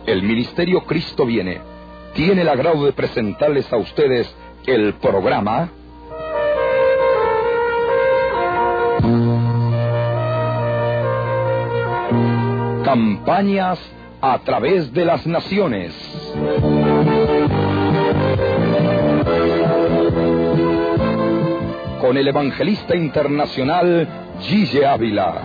El Ministerio Cristo Viene tiene el agrado de presentarles a ustedes el programa Campañas a través de las naciones. Con el evangelista internacional Gille Ávila.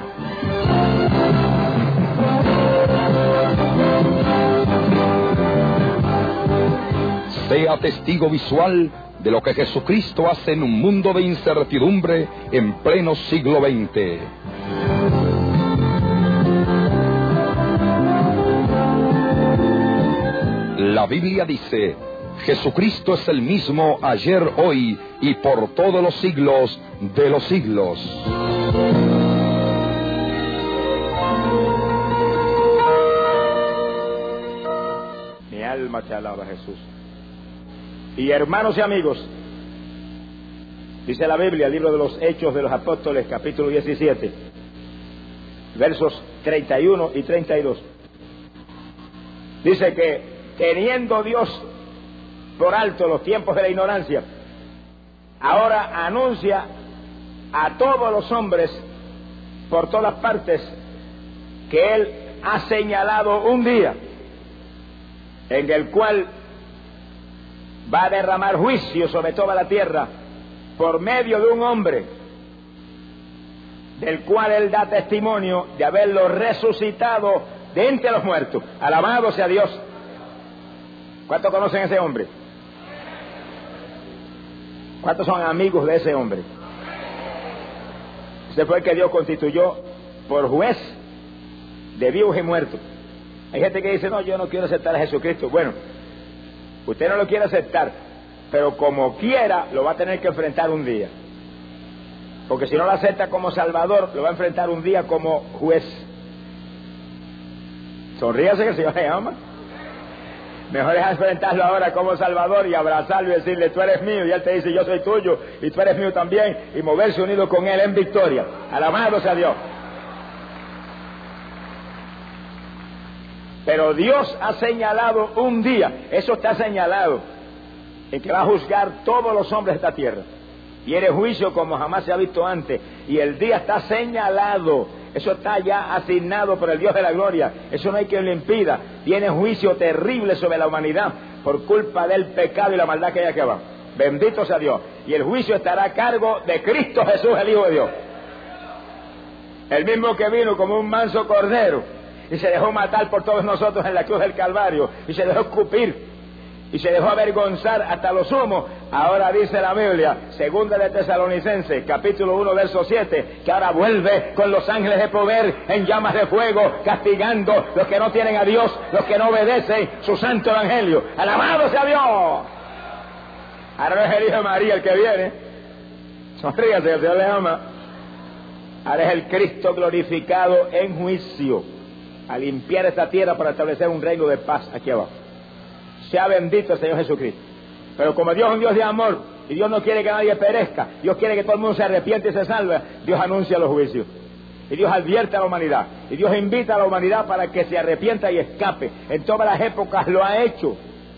Sea testigo visual de lo que Jesucristo hace en un mundo de incertidumbre en pleno siglo XX. La Biblia dice: Jesucristo es el mismo ayer, hoy y por todos los siglos de los siglos. Mi alma te alaba, Jesús. Y hermanos y amigos, dice la Biblia, el libro de los Hechos de los Apóstoles, capítulo 17, versos 31 y 32. Dice que, teniendo Dios por alto los tiempos de la ignorancia, ahora anuncia a todos los hombres por todas partes que Él ha señalado un día en el cual va a derramar juicio sobre toda la tierra por medio de un hombre del cual Él da testimonio de haberlo resucitado de entre los muertos. Alabado sea Dios. ¿Cuántos conocen a ese hombre? ¿Cuántos son amigos de ese hombre? Ese fue el que Dios constituyó por juez de vivos y muertos. Hay gente que dice: no, yo no quiero aceptar a Jesucristo. Bueno, usted no lo quiere aceptar, pero como quiera lo va a tener que enfrentar un día. Porque si no lo acepta como Salvador, lo va a enfrentar un día como juez. Sonríase, que el Señor le ama. Mejor es enfrentarlo ahora como Salvador y abrazarlo y decirle: tú eres mío, y Él te dice: yo soy tuyo y tú eres mío también, y moverse unido con Él en victoria. Alabado sea Dios. Pero Dios ha señalado un día, eso está señalado, en que va a juzgar todos los hombres de esta tierra. Y el juicio como jamás se ha visto antes. Y el día está señalado. Eso está ya asignado por el Dios de la gloria. Eso no hay quien lo impida. Viene juicio terrible sobre la humanidad por culpa del pecado y la maldad que hay aquí abajo. Bendito sea Dios. Y el juicio estará a cargo de Cristo Jesús, el Hijo de Dios. El mismo que vino como un manso cordero y se dejó matar por todos nosotros en la cruz del Calvario, y se dejó escupir y se dejó avergonzar hasta lo sumo. Ahora dice la Biblia, segunda de Tesalonicenses, capítulo 1, verso 7, que ahora vuelve con los ángeles de poder en llamas de fuego, castigando los que no tienen a Dios, los que no obedecen su santo evangelio. ¡Alabado sea Dios! Ahora no es el Hijo de María el que viene. Sonríase, que el Señor le ama. Ahora es el Cristo glorificado en juicio, a limpiar esta tierra para establecer un reino de paz aquí abajo. Sea bendito el Señor Jesucristo. Pero como Dios es un Dios de amor, y Dios no quiere que nadie perezca, Dios quiere que todo el mundo se arrepiente y se salve, Dios anuncia los juicios. Y Dios advierte a la humanidad. Y Dios invita a la humanidad para que se arrepienta y escape. En todas las épocas lo ha hecho.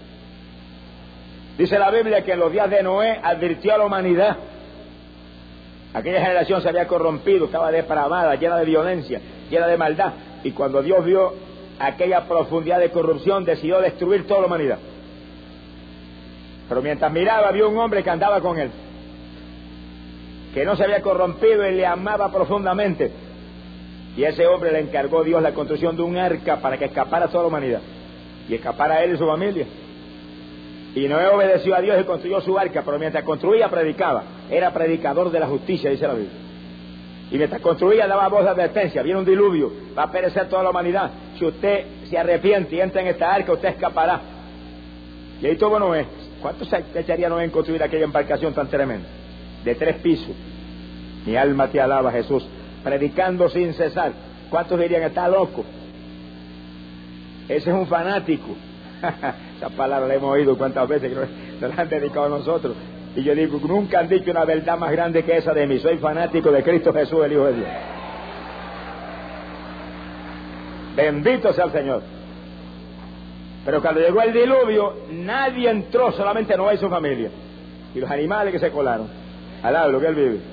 Dice la Biblia que en los días de Noé advirtió a la humanidad. Aquella generación se había corrompido, estaba depravada, llena de violencia, llena de maldad. Y cuando Dios vio aquella profundidad de corrupción, decidió destruir toda la humanidad. Pero mientras miraba, vio un hombre que andaba con él, que no se había corrompido y le amaba profundamente. Y a ese hombre le encargó Dios la construcción de un arca para que escapara toda la humanidad, y escapara él y su familia. Y Noé obedeció a Dios y construyó su arca, pero mientras construía, predicaba. Era predicador de la justicia, dice la Biblia. Y mientras construía, daba voz de advertencia: viene un diluvio, va a perecer toda la humanidad. Si usted se arrepiente y entra en esta arca, usted escapará. Y ahí tuvo Noé. ¿Cuánto se echaría Noé en construir aquella embarcación tan tremenda? De 3 pisos. Mi alma te alaba, Jesús. Predicando sin cesar. ¿Cuántos dirían: está loco? Ese es un fanático. Esa palabra la hemos oído cuántas veces, que nos la han dedicado a nosotros. Y yo digo: nunca han dicho una verdad más grande que esa de mí. Soy fanático de Cristo Jesús, el Hijo de Dios. Bendito sea el Señor. Pero cuando llegó el diluvio, nadie entró, solamente Noé y su familia. Y los animales que se colaron, al lado de lo que él vive.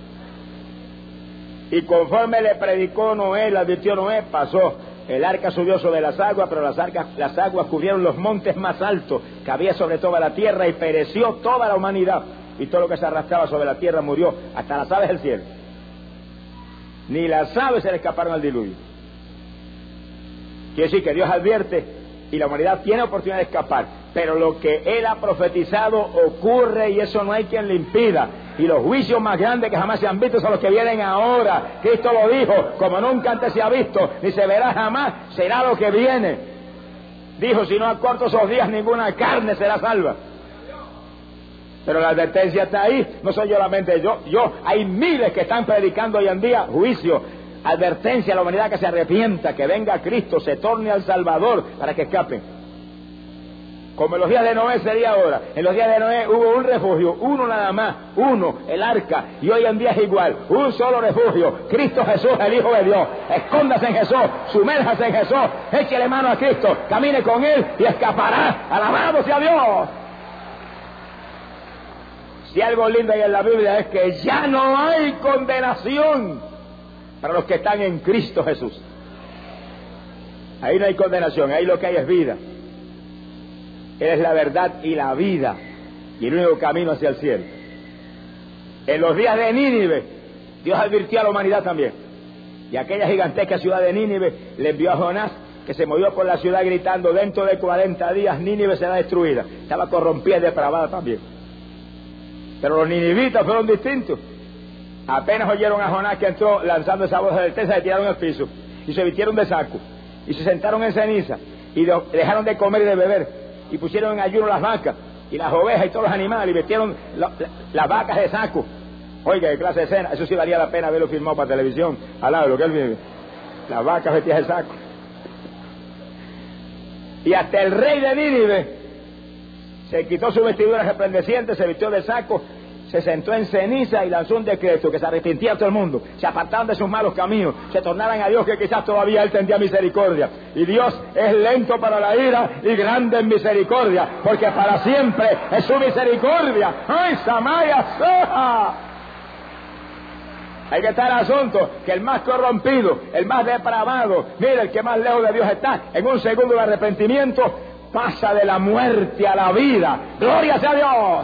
Y conforme le predicó Noé, le advirtió Noé, pasó. El arca subió sobre las aguas, pero las aguas cubrieron los montes más altos que había sobre toda la tierra, y pereció toda la humanidad. Y todo lo que se arrastraba sobre la tierra murió, hasta las aves del cielo. Ni las aves se le escaparon al diluvio. Quiere decir que Dios advierte y la humanidad tiene oportunidad de escapar, pero lo que Él ha profetizado ocurre, y eso no hay quien le impida. Y los juicios más grandes que jamás se han visto son los que vienen ahora. Cristo lo dijo, como nunca antes se ha visto, ni se verá jamás, será lo que viene. Dijo, si no acorto esos días, ninguna carne será salva. Pero la advertencia está ahí, no soy solamente yo, hay miles que están predicando hoy en día juicio, advertencia a la humanidad que se arrepienta, que venga Cristo, se torne al Salvador para que escapen. Como en los días de Noé sería ahora. En los días de Noé hubo un refugio, uno nada más, uno, el arca, y hoy en día es igual, un solo refugio, Cristo Jesús, el Hijo de Dios. Escóndase en Jesús, sumérjase en Jesús, échele mano a Cristo, camine con Él y escapará. Alabado sea Dios. Si algo lindo hay en la Biblia es que ya no hay condenación para los que están en Cristo Jesús. Ahí no hay condenación, ahí lo que hay es vida. Él es la verdad y la vida, y el único camino hacia el cielo. En los días de Nínive, Dios advirtió a la humanidad también. Y aquella gigantesca ciudad de Nínive le envió a Jonás, que se movió por la ciudad gritando, dentro de 40 días Nínive será destruida. Estaba corrompida y depravada también. Pero los ninivitas fueron distintos. Apenas oyeron a Jonás que entró lanzando esa voz de advertencia, se tiraron al piso y se vistieron de saco y se sentaron en ceniza y dejaron de comer y de beber, y pusieron en ayuno las vacas y las ovejas y todos los animales, y vestieron las vacas de saco. Oiga, qué clase de escena. Eso sí valía la pena verlo filmado para televisión, al lado de lo que él vive. Las vacas vestidas de saco. Y hasta el rey de Nínive se quitó su vestidura resplandeciente, se vistió de saco, se sentó en ceniza y lanzó un decreto que se arrepintiera todo el mundo, se apartaran de sus malos caminos, se tornaran a Dios, que quizás todavía Él tendría misericordia. Y Dios es lento para la ira y grande en misericordia, porque para siempre es su misericordia. ¡Ay, Samaya Soja! Hay que estar al asunto que el más corrompido, el más depravado, mira, el que más lejos de Dios está, en un segundo de arrepentimiento pasa de la muerte a la vida. ¡Gloria sea a Dios!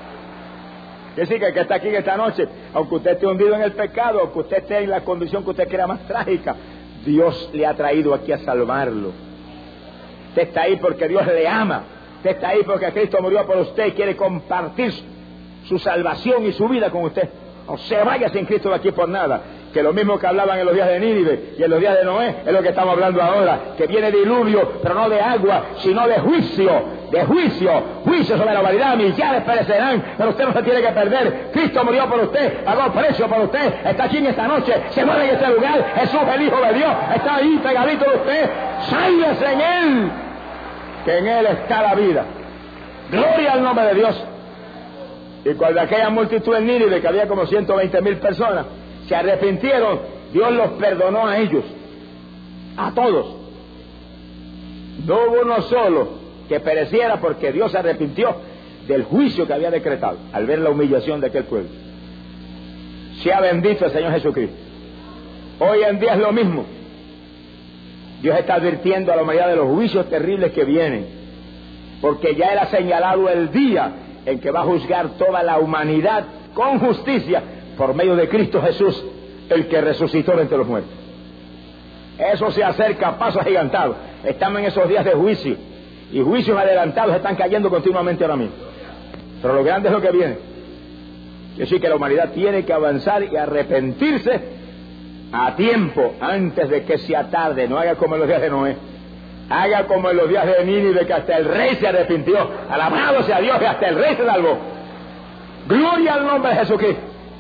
Que sí, que el que está aquí en esta noche, aunque usted esté hundido en el pecado, aunque usted esté en la condición que usted crea más trágica, Dios le ha traído aquí a salvarlo. Usted está ahí porque Dios le ama. Usted está ahí porque Cristo murió por usted y quiere compartir su salvación y su vida con usted. No se vaya sin Cristo de aquí por nada. Que lo mismo que hablaban en los días de Nínive y en los días de Noé es lo que estamos hablando ahora. Que viene diluvio, pero no de agua, sino de juicio. De juicio sobre la humanidad. Millares perecerán, pero usted no se tiene que perder. Cristo murió por usted, pagó precio por usted, está aquí en esta noche, se mueve en este lugar. Jesús, el Hijo de Dios, está ahí pegadito de usted. Sáyese en Él, que en Él está la vida. Gloria al nombre de Dios. Y cuando aquella multitud en Nínive, que había como 120,000 personas, se arrepintieron, Dios los perdonó a ellos, a todos. No hubo uno solo que pereciera, porque Dios se arrepintió del juicio que había decretado al ver la humillación de aquel pueblo. Sea bendito el Señor Jesucristo. Hoy en día es lo mismo. Dios está advirtiendo a la humanidad de los juicios terribles que vienen, porque ya era señalado el día en que va a juzgar toda la humanidad con justicia por medio de Cristo Jesús, el que resucitó de entre los muertos. Eso se acerca a pasos agigantados. Estamos en esos días de juicio, y juicios adelantados están cayendo continuamente ahora mismo. Pero lo grande es lo que viene. Es decir, que la humanidad tiene que avanzar y arrepentirse a tiempo, antes de que sea tarde. No haga como en los días de Noé, haga como en los días de Nínive, que hasta el rey se arrepintió. Alabado sea Dios, que hasta el rey se salvó. Gloria al nombre de Jesucristo.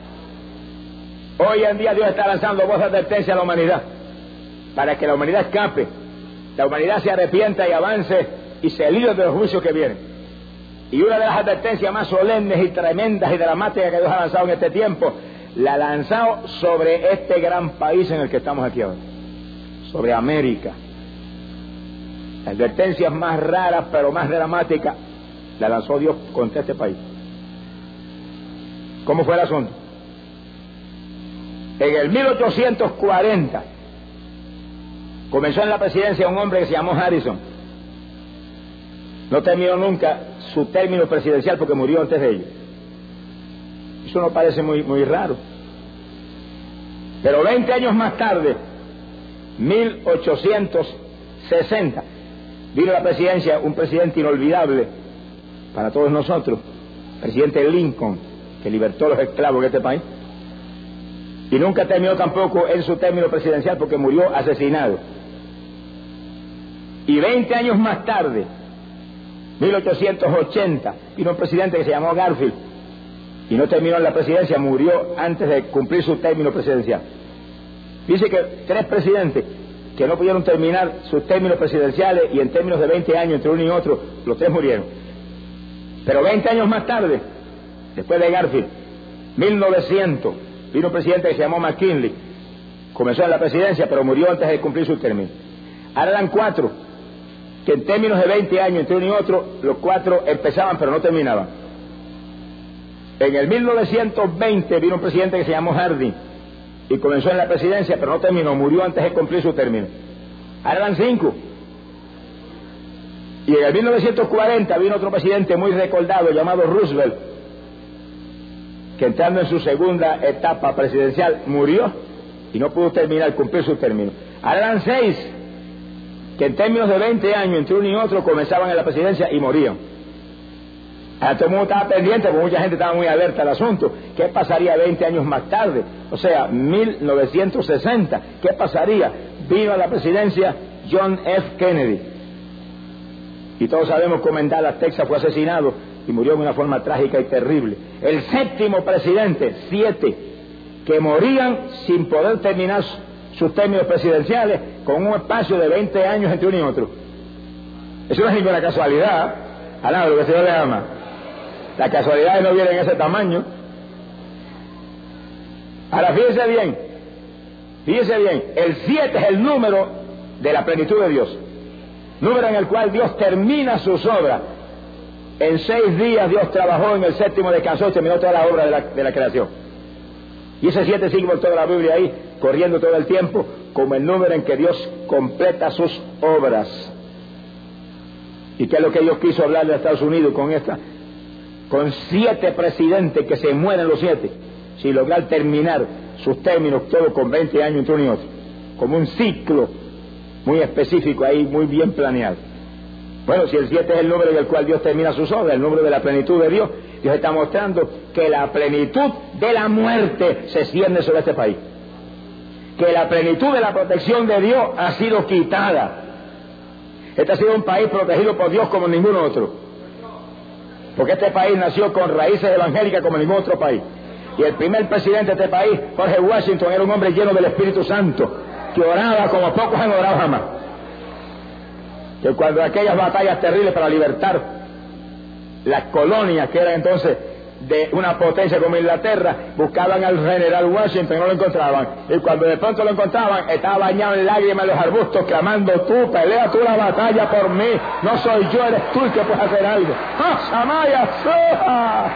Hoy en día Dios está lanzando voz de advertencia a la humanidad, para que la humanidad escape, la humanidad se arrepienta y avance y se libre de los juicios que vienen. Y una de las advertencias más solemnes y tremendas y dramáticas que Dios ha lanzado en este tiempo, la ha lanzado sobre este gran país en el que estamos aquí ahora, sobre América. La advertencia más rara, pero más dramática, la lanzó Dios contra este país. ¿Cómo fue el asunto? En el 1840 comenzó en la presidencia un hombre que se llamó Harrison. No terminó nunca su término presidencial porque murió antes de ello. Eso no parece muy raro. Pero 20 años más tarde, 1860, vino a la presidencia un presidente inolvidable para todos nosotros, presidente Lincoln, que libertó a los esclavos de este país. Y nunca terminó tampoco en su término presidencial porque murió asesinado. Y 20 años más tarde, 1880, vino un presidente que se llamó Garfield y no terminó en la presidencia, murió antes de cumplir su término presidencial. Dice que 3 presidentes que no pudieron terminar sus términos presidenciales y en términos de 20 años entre uno y otro, los 3 murieron. Pero 20 años más tarde, después de Garfield, 1900, vino un presidente que se llamó McKinley, comenzó en la presidencia pero murió antes de cumplir su término. Ahora eran 4 que en términos de 20 años entre uno y otro, los 4 empezaban pero no terminaban. En el 1920 vino un presidente que se llamó Harding y comenzó en la presidencia pero no terminó, murió antes de cumplir su término. Ahora eran 5. Y en el 1940 vino otro presidente muy recordado llamado Roosevelt, que entrando en su segunda etapa presidencial murió y no pudo cumplir su término. Ahora eran 6 que en términos de 20 años entre uno y otro comenzaban en la presidencia y morían. Ahora todo el mundo estaba pendiente porque mucha gente estaba muy alerta al asunto. ¿Qué pasaría 20 años más tarde? O sea, 1960. ¿Qué pasaría? Vino a la presidencia John F. Kennedy. Y todos sabemos cómo en Dallas, Texas, fue asesinado y murió de una forma trágica y terrible. El 7º presidente, 7, que morían sin poder terminar sus términos presidenciales con un espacio de 20 años entre uno y otro. Eso no es ninguna casualidad, alaba lo que el Señor le ama. Las casualidades no vienen en ese tamaño. Ahora fíjese bien, el 7 es el número de la plenitud de Dios, número en el cual Dios termina sus obras. En 6 días Dios trabajó, en el 7º descansó y terminó toda la obra de la creación. Y ese 7 sigue por toda la Biblia ahí, corriendo todo el tiempo, como el número en que Dios completa sus obras. ¿Y qué es lo que Dios quiso hablar de Estados Unidos con esta? Con 7 presidentes que se mueren los 7, sin lograr terminar sus términos, todo con 20 años entre uno y otro. Como un ciclo muy específico ahí, muy bien planeado. Bueno, si el 7 es el número en el cual Dios termina sus obras, el número de la plenitud de Dios, Dios está mostrando que la plenitud de la muerte se cierne sobre este país. Que la plenitud de la protección de Dios ha sido quitada. Este ha sido un país protegido por Dios como ningún otro. Porque este país nació con raíces evangélicas como ningún otro país. Y el primer presidente de este país, George Washington, era un hombre lleno del Espíritu Santo, que oraba como pocos han orado jamás. Que cuando aquellas batallas terribles para libertar las colonias que eran entonces de una potencia como Inglaterra, buscaban al general Washington y no lo encontraban, y cuando de pronto lo encontraban estaba bañado en lágrimas en los arbustos clamando: tú, pelea tú la batalla por mí, no soy yo, eres tú el que puedes hacer algo. ¡Ah, Samaya, soja!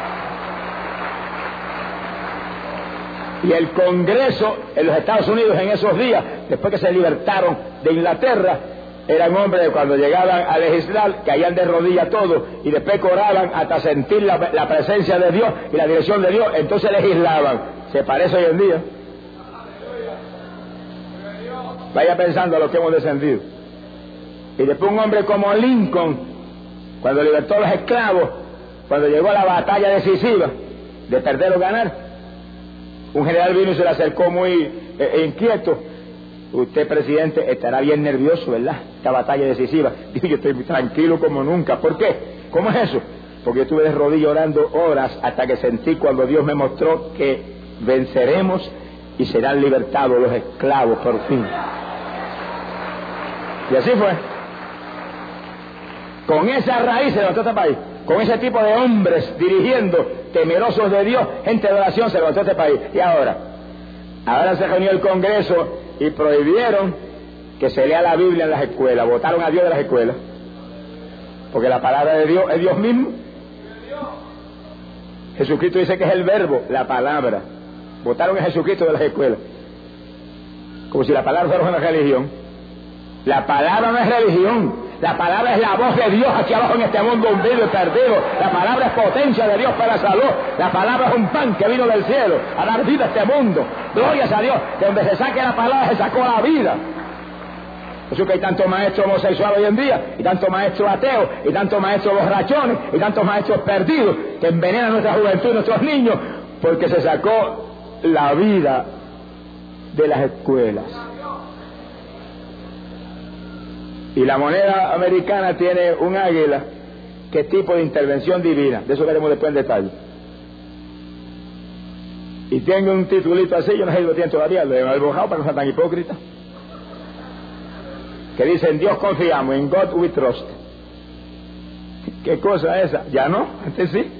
Y el Congreso en los Estados Unidos en esos días, después que se libertaron de Inglaterra, eran hombres que cuando llegaban a legislar caían de rodillas todos y después oraban hasta sentir la presencia de Dios y la dirección de Dios, entonces legislaban. ¿Se parece hoy en día? Vaya pensando a lo que hemos descendido. Y después un hombre como Lincoln, cuando libertó a los esclavos, cuando llegó a la batalla decisiva de perder o ganar, un general vino y se le acercó muy inquieto. Usted, presidente, estará bien nervioso, ¿verdad? Esta batalla decisiva. Digo, yo estoy tranquilo como nunca. ¿Por qué? ¿Cómo es eso? Porque yo estuve de rodillas orando horas hasta que sentí cuando Dios me mostró que venceremos y serán libertados los esclavos por fin. Y así fue. Con esa raíz se levantó este país. Con ese tipo de hombres dirigiendo, temerosos de Dios, gente de oración, se levantó este país. Y ahora se reunió el Congreso y prohibieron que se lea la Biblia en las escuelas. Votaron a Dios de las escuelas. Porque la palabra de Dios es Dios mismo. Jesucristo dice que es el verbo, la palabra. Votaron a Jesucristo de las escuelas. Como si la palabra fuera una religión. La palabra no es religión. La palabra es la voz de Dios aquí abajo en este mundo hundido y perdido. La palabra es potencia de Dios para la salud. La palabra es un pan que vino del cielo a dar vida a este mundo. Glorias a Dios. De donde se saque la palabra se sacó la vida. Por eso que hay tanto maestro homosexual hoy en día, y tanto maestro ateo, y tanto maestro borrachones, y tantos maestros perdidos que envenenan nuestra juventud y nuestros niños, porque se sacó la vida de las escuelas. Y la moneda americana tiene un águila que es tipo de intervención divina. De eso veremos después en detalle. Y tengo un titulito así, yo no sé si lo tienen todavía, lo he bojado para no ser tan hipócrita, que dice: en Dios confiamos, en God we trust. ¿Qué cosa es esa? Ya no, antes sí.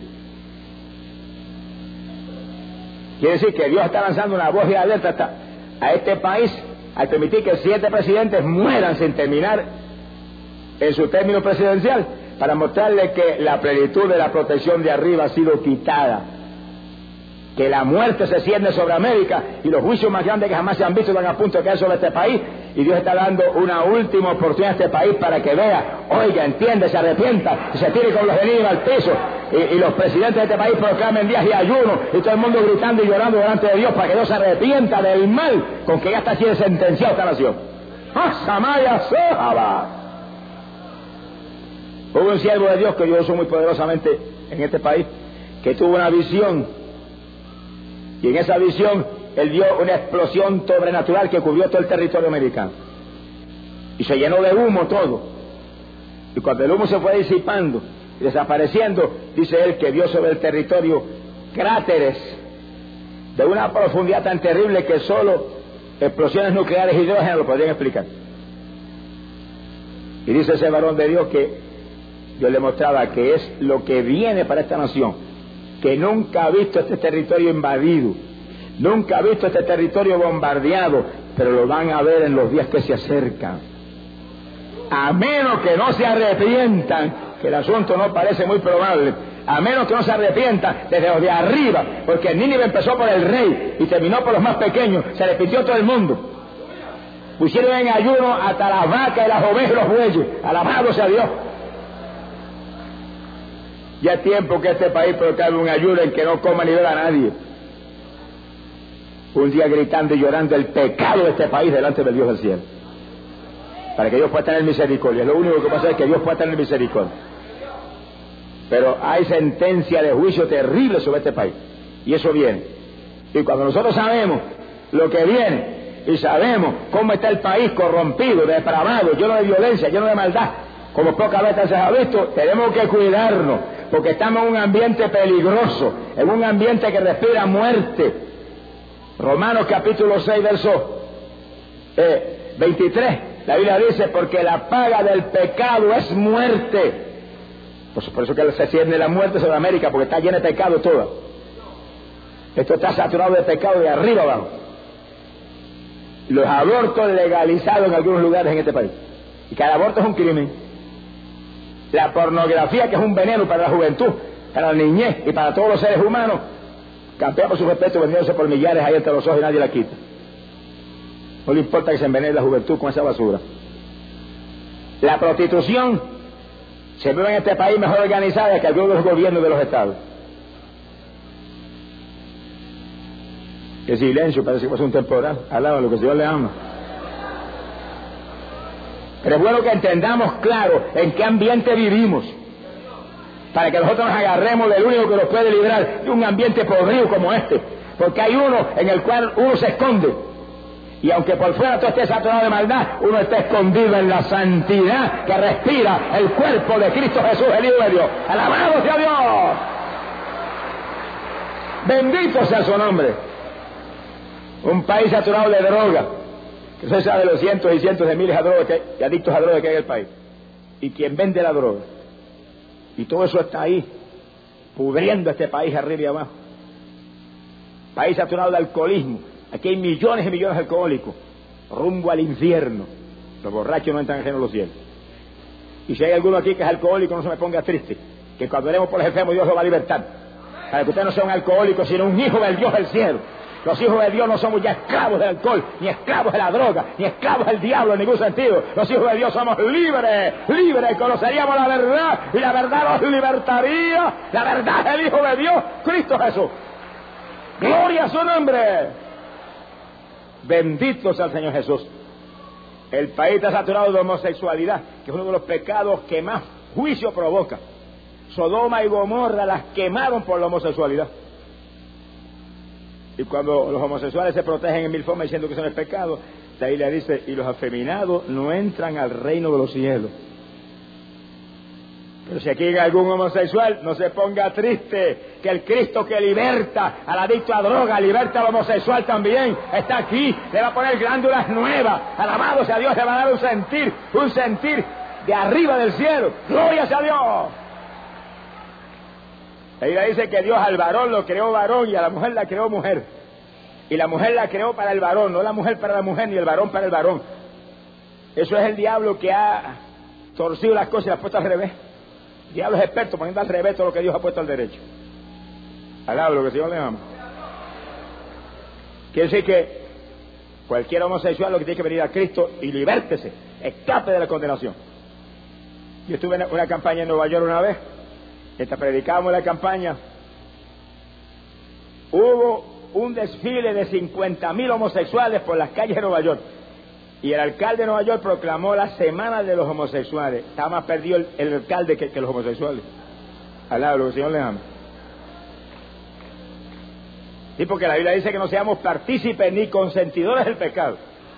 Quiere decir que Dios está lanzando una voz de alerta a este país al permitir que 7 presidentes mueran sin terminar en su término presidencial, para mostrarle que la plenitud de la protección de arriba ha sido quitada, que la muerte se cierne sobre América y los juicios más grandes que jamás se han visto están a punto de caer sobre este país, y Dios está dando una última oportunidad a este país para que vea, oiga, entiende, se arrepienta y se tire con los enemigos al piso, y los presidentes de este país proclamen días de ayuno y todo el mundo gritando y llorando delante de Dios para que Dios se arrepienta del mal con que ya está siendo sentenciado esta nación. ¡Ah, Samaya Sohaba! Hubo un siervo de Dios que yo uso muy poderosamente en este país, que tuvo una visión, y en esa visión él vio una explosión sobrenatural que cubrió todo el territorio americano y se llenó de humo todo, y cuando el humo se fue disipando y desapareciendo, dice él que vio sobre el territorio cráteres de una profundidad tan terrible que solo explosiones nucleares y hidrógeno lo podrían explicar. Y dice ese varón de Dios que Dios le mostraba que es lo que viene para esta nación, que nunca ha visto este territorio invadido, nunca ha visto este territorio bombardeado, pero lo van a ver en los días que se acercan. A menos que no se arrepientan, que el asunto no parece muy probable, a menos que no se arrepientan desde los de arriba, porque Nínive empezó por el rey y terminó por los más pequeños, se repitió todo el mundo. Pusieron en ayuno hasta las vacas y las ovejas y los bueyes, alabado sea Dios. Ya es tiempo que este país proclame un ayuno en que no coma ni beba a nadie. Un día gritando y llorando el pecado de este país delante del Dios del cielo, para que Dios pueda tener misericordia. Lo único que pasa es que Dios pueda tener misericordia, pero hay sentencia de juicio terrible sobre este país, y eso viene. Y cuando nosotros sabemos lo que viene y sabemos cómo está el país corrompido, depravado, lleno de violencia, lleno de maldad, como pocas veces se ha visto, tenemos que cuidarnos, porque estamos en un ambiente peligroso, en un ambiente que respira muerte. Romanos capítulo 6 verso 23, la Biblia dice: porque la paga del pecado es muerte. Pues por eso que se cierne la muerte sobre América, porque está llena de pecado toda. Esto está saturado de pecado de arriba abajo. Los abortos legalizados en algunos lugares en este país, y cada aborto es un crimen. La pornografía, que es un veneno para la juventud, para la niñez y para todos los seres humanos, campea por su respeto vendiéndose por millares ahí entre los ojos y nadie la quita. No le importa que se envenene la juventud con esa basura. La prostitución se ve en este país mejor organizada que algunos de los gobiernos de los estados. El silencio parece que es un temporal, al lado de lo que Dios le ama. Pero es bueno que entendamos claro en qué ambiente vivimos, para que nosotros nos agarremos del único que nos puede librar de un ambiente podrido como este, porque hay uno en el cual uno se esconde, y aunque por fuera todo esté saturado de maldad, uno está escondido en la santidad que respira el cuerpo de Cristo Jesús, el Hijo de Dios. ¡Alabado sea Dios! Bendito sea su nombre. Un país saturado de droga, que usted sabe los cientos y cientos de miles de drogas y adictos a drogas que hay en el país, y quien vende la droga, y todo eso está ahí pudriendo este país arriba y abajo. País saturado de alcoholismo. Aquí hay millones y millones de alcohólicos rumbo al infierno, Los borrachos no entran en el reino de los cielos. Y si hay alguno aquí que es alcohólico, no se me ponga triste, que cuando oremos por los enfermos Dios lo va a libertar, para que usted no sea un alcohólico, sino un hijo del Dios del cielo. Los hijos de Dios no somos ya esclavos del alcohol, ni esclavos de la droga, ni esclavos del diablo en ningún sentido. Los hijos de Dios somos libres, libres, conoceríamos la verdad, y la verdad nos libertaría. La verdad es el Hijo de Dios, Cristo Jesús. Gloria a su nombre. Bendito sea el Señor Jesús. El país está saturado de homosexualidad, que es uno de los pecados que más juicio provoca. Sodoma y Gomorra las quemaron por la homosexualidad. Y cuando los homosexuales se protegen en mil formas diciendo que eso no es pecado, la Biblia dice, y los afeminados no entran al reino de los cielos. Pero si aquí hay algún homosexual, no se ponga triste, que el Cristo que liberta al adicto a droga, liberta al homosexual también, está aquí, le va a poner glándulas nuevas, alabado sea Dios, le va a dar un sentir de arriba del cielo, gloria sea Dios. La Biblia dice que Dios al varón lo creó varón y a la mujer la creó mujer. Y la mujer la creó para el varón, no la mujer para la mujer, ni el varón para el varón. Eso es el diablo que ha torcido las cosas y las ha puesto al revés. El diablo es experto poniendo al revés todo lo que Dios ha puesto al derecho. Alaba lo que el Señor le ama. Quiere decir que cualquier homosexual lo que tiene que venir a Cristo y libértese, escape de la condenación. Yo estuve en una campaña en Nueva York una vez. Mientras predicábamos la campaña, hubo un desfile de 50,000 homosexuales por las calles de Nueva York. Y el alcalde de Nueva York proclamó la semana de los homosexuales. Estaba más perdido el alcalde que los homosexuales. Alaba lo que el Señor le ama. Y porque la Biblia dice que no seamos partícipes ni consentidores del pecado.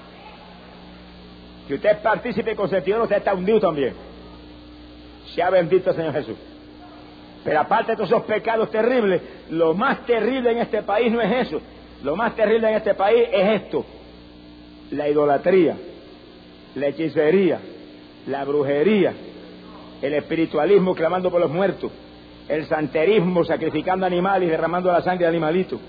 Si usted es partícipe y consentidor, usted está hundido también. Sea bendito el Señor Jesús. Pero aparte de todos esos pecados terribles, lo más terrible en este país no es eso. Lo más terrible en este país es esto: la idolatría, la hechicería, la brujería, el espiritualismo clamando por los muertos, el santerismo sacrificando animales y derramando la sangre de animalitos.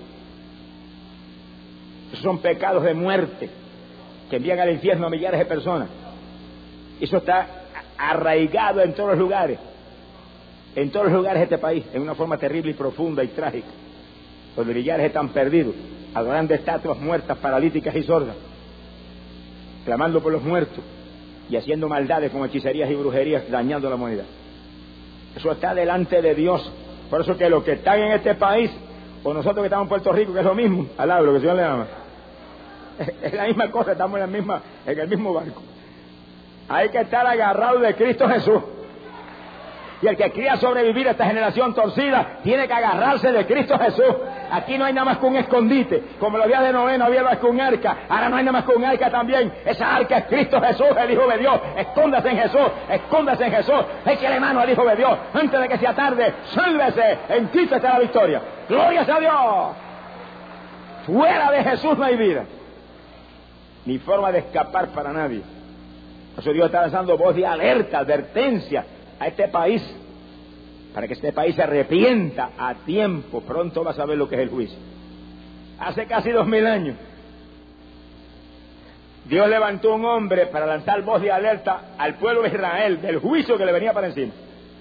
Esos son pecados de muerte que envían al infierno a millares de personas. Eso está arraigado en todos los lugares. En todos los lugares de este país, en una forma terrible y profunda y trágica. Los millares están perdidos, adorando estatuas muertas, paralíticas y sordas, clamando por los muertos y haciendo maldades como hechicerías y brujerías, dañando a la humanidad. Eso está delante de Dios. Por eso que los que están en este país, o nosotros que estamos en Puerto Rico, que es lo mismo, alaba lo que el Señor le ama, es la misma cosa, estamos en el mismo barco. Hay que estar agarrados de Cristo Jesús. Y el que quiera sobrevivir a esta generación torcida tiene que agarrarse de Cristo Jesús. Aquí no hay nada más que un escondite. Como los días de Noé no había más que un arca, ahora no hay nada más que un arca también. Esa arca es Cristo Jesús, el Hijo de Dios. Escóndase en Jesús, escóndase en Jesús. Échale mano al Hijo de Dios antes de que sea tarde. Sálvese, en Cristo está la victoria. ¡Gloria a Dios! Fuera de Jesús no hay vida, ni forma de escapar para nadie. Por eso Dios está lanzando voz de alerta, advertencia a este país, para que este país se arrepienta a tiempo. Pronto va a saber lo que es el juicio. Hace casi 2000 años Dios levantó un hombre para lanzar voz de alerta al pueblo de Israel del juicio que le venía para encima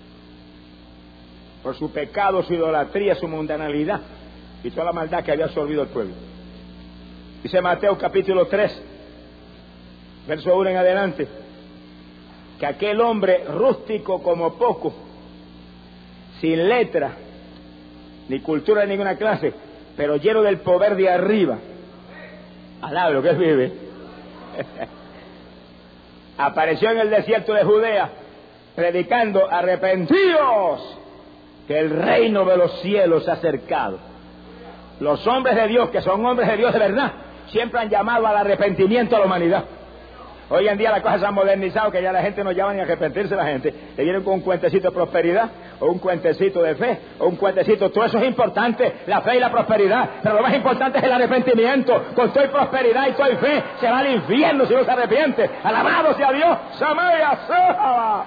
por su pecado, su idolatría, su mundanalidad y toda la maldad que había absorbido el pueblo. Dice Mateo capítulo 3 verso 1 en adelante, que aquel hombre rústico como poco, sin letra, ni cultura de ninguna clase, pero lleno del poder de arriba, alaba lo que él vive, apareció en el desierto de Judea, predicando: arrepentíos, que el reino de los cielos se ha acercado. Los hombres de Dios, que son hombres de Dios de verdad, siempre han llamado al arrepentimiento a la humanidad. Hoy en día las cosas se han modernizado, que ya la gente no llama ni a arrepentirse. La gente le vienen con un cuentecito de prosperidad, o un cuentecito de fe, o un cuentecito. Todo eso es importante, la fe y la prosperidad, pero lo más importante es el arrepentimiento. Con toda prosperidad y toda fe se va al infierno si no se arrepiente. Alabado sea Dios. Samaya Sahaba.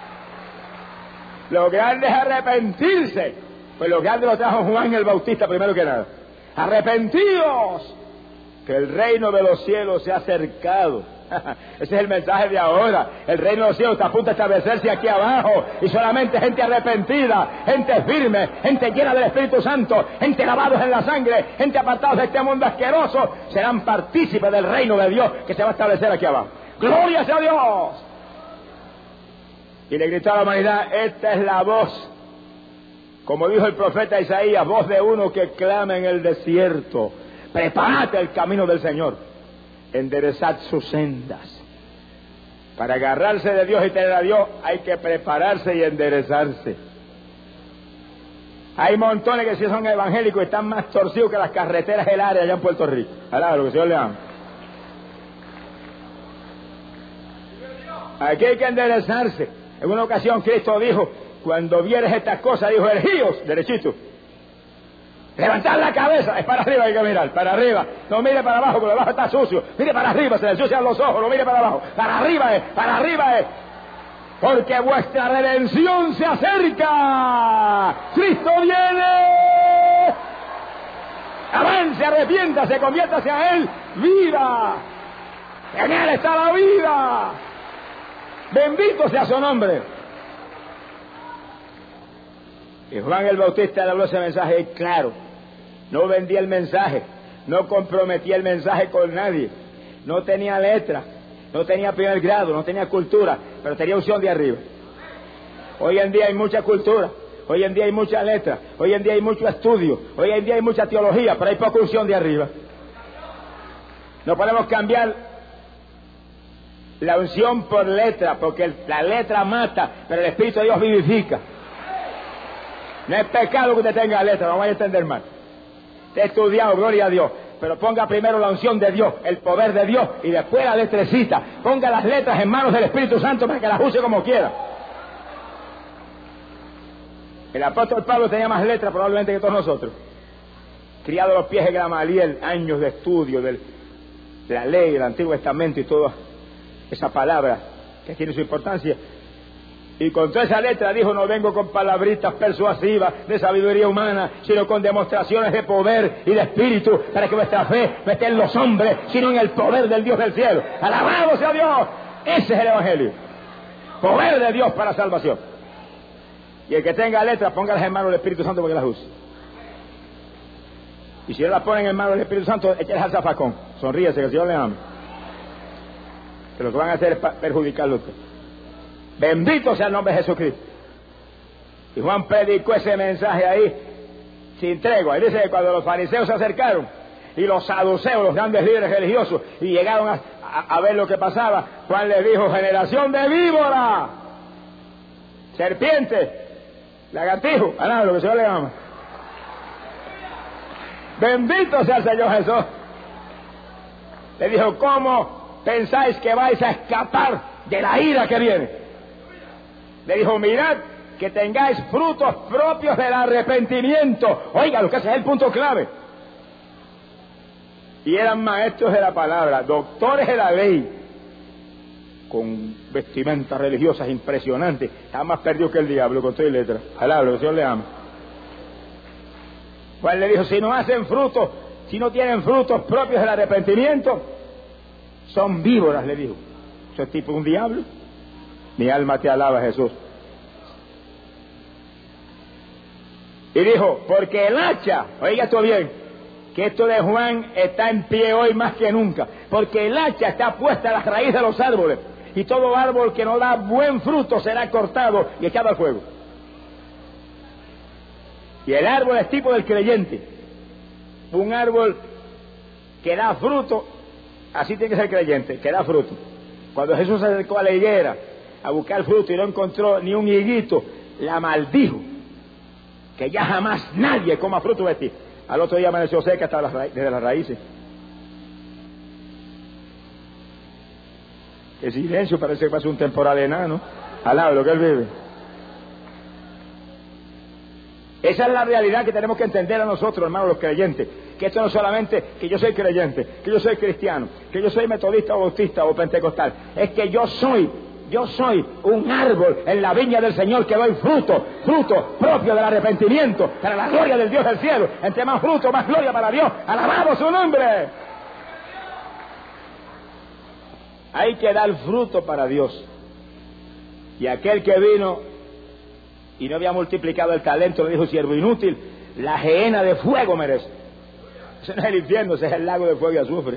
Lo grande es arrepentirse. Pues lo grande lo trajo Juan el Bautista primero que nada. Arrepentíos, que el reino de los cielos se ha acercado. Ese es el mensaje de ahora. El reino de los cielos está a punto de establecerse aquí abajo. Y solamente gente arrepentida, gente firme, gente llena del Espíritu Santo, gente lavados en la sangre, gente apartados de este mundo asqueroso, serán partícipes del reino de Dios que se va a establecer aquí abajo. ¡Gloria sea a Dios! Y le gritó a la humanidad, esta es la voz, como dijo el profeta Isaías, voz de uno que clama en el desierto. Prepárate el camino del Señor, enderezad sus sendas. Para agarrarse de Dios y tener a Dios hay que prepararse y enderezarse. Hay montones que sí son evangélicos y están más torcidos que las carreteras del área allá en Puerto Rico. Alá, lo que el Señor le ama. Aquí hay que enderezarse. En una ocasión Cristo dijo, cuando vieres estas cosas, dijo, ergíos, derechito. Levantad la cabeza, es para arriba hay que mirar, para arriba. No mire para abajo, porque abajo está sucio. Mire para arriba, se le ensucian los ojos, no mire para abajo. Para arriba es. Porque vuestra redención se acerca. Cristo viene. Avance, arrepiéntase, conviértase a Él. Viva. En Él está la vida. Bendito sea su nombre. Y Juan el Bautista le habló ese mensaje claro. No vendía el mensaje, no comprometía el mensaje con nadie, no tenía letra, no tenía primer grado, no tenía cultura, pero tenía unción de arriba. Hoy en día hay mucha cultura, hoy en día hay mucha letra, hoy en día hay mucho estudio, hoy en día hay mucha teología, pero hay poca unción de arriba. No podemos cambiar la unción por letra, porque la letra mata, pero el Espíritu de Dios vivifica. No es pecado que usted tenga letra, no vaya a entender mal. Te he estudiado, gloria a Dios, pero ponga primero la unción de Dios, el poder de Dios, y después la letrecita. Ponga las letras en manos del Espíritu Santo para que las use como quiera. El apóstol Pablo tenía más letras probablemente que todos nosotros. Criado a los pies de Gamaliel, años de estudio de la ley, del Antiguo Testamento y toda esa palabra que tiene su importancia. Y con toda esa letra dijo, no vengo con palabritas persuasivas de sabiduría humana, sino con demostraciones de poder y de espíritu, para que vuestra fe no esté en los hombres, sino en el poder del Dios del cielo. ¡Alabado sea Dios! Ese es el Evangelio. Poder de Dios para salvación. Y el que tenga letras, póngalas en manos del Espíritu Santo porque las use. Y si no las ponen en manos del Espíritu Santo, échales al zafacón. Sonríese, que el Señor le ama. Que lo que van a hacer es perjudicarlo a usted. Bendito sea el nombre de Jesucristo. Y Juan predicó ese mensaje ahí sin tregua. Y dice que cuando los fariseos se acercaron y los saduceos, los grandes líderes religiosos, y llegaron a ver lo que pasaba, Juan les dijo, generación de víbora, serpiente, lagartijo, nada, lo que el Señor le llama. Bendito sea el Señor Jesús. Le dijo, ¿cómo pensáis que vais a escapar de la ira que viene? Le dijo, mirad que tengáis frutos propios del arrepentimiento. Oiga, lo que ese es el punto clave. Y eran maestros de la palabra, doctores de la ley, con vestimentas religiosas impresionantes. Está más perdido que el diablo, con toda letra. Alablo, que el Señor le ama. Juan le dijo, si no hacen frutos, si no tienen frutos propios del arrepentimiento, son víboras, le dijo. ¿Eso es tipo un diablo? Mi alma te alaba, Jesús. Y dijo, porque el hacha, oiga esto bien, que esto de Juan está en pie hoy más que nunca, porque el hacha está puesta a la raíz de los árboles, y todo árbol que no da buen fruto será cortado y echado al fuego. Y el árbol es tipo del creyente. Un árbol que da fruto, así tiene que ser creyente, que da fruto. Cuando Jesús se acercó a la higuera a buscar fruto y no encontró ni un higuito, la maldijo, que ya jamás nadie coma fruto de ti. Al otro día amaneció seca hasta desde las raíces. El silencio parece que pasa un temporal enano al lado de lo que él vive. Esa es la realidad que tenemos que entender a nosotros, hermanos, los creyentes. Que esto no es solamente que yo soy creyente, que yo soy cristiano, que yo soy metodista o bautista o pentecostal. Es que yo soy un árbol en la viña del Señor que doy fruto propio del arrepentimiento, para la gloria del Dios del cielo. Entre más fruto, más gloria para Dios. ¡Alabamos su nombre! Hay que dar fruto para Dios. Y aquel que vino y no había multiplicado el talento, le dijo: siervo inútil, la gehenna de fuego merece. Ese no es el infierno, ese es el lago de fuego y azufre.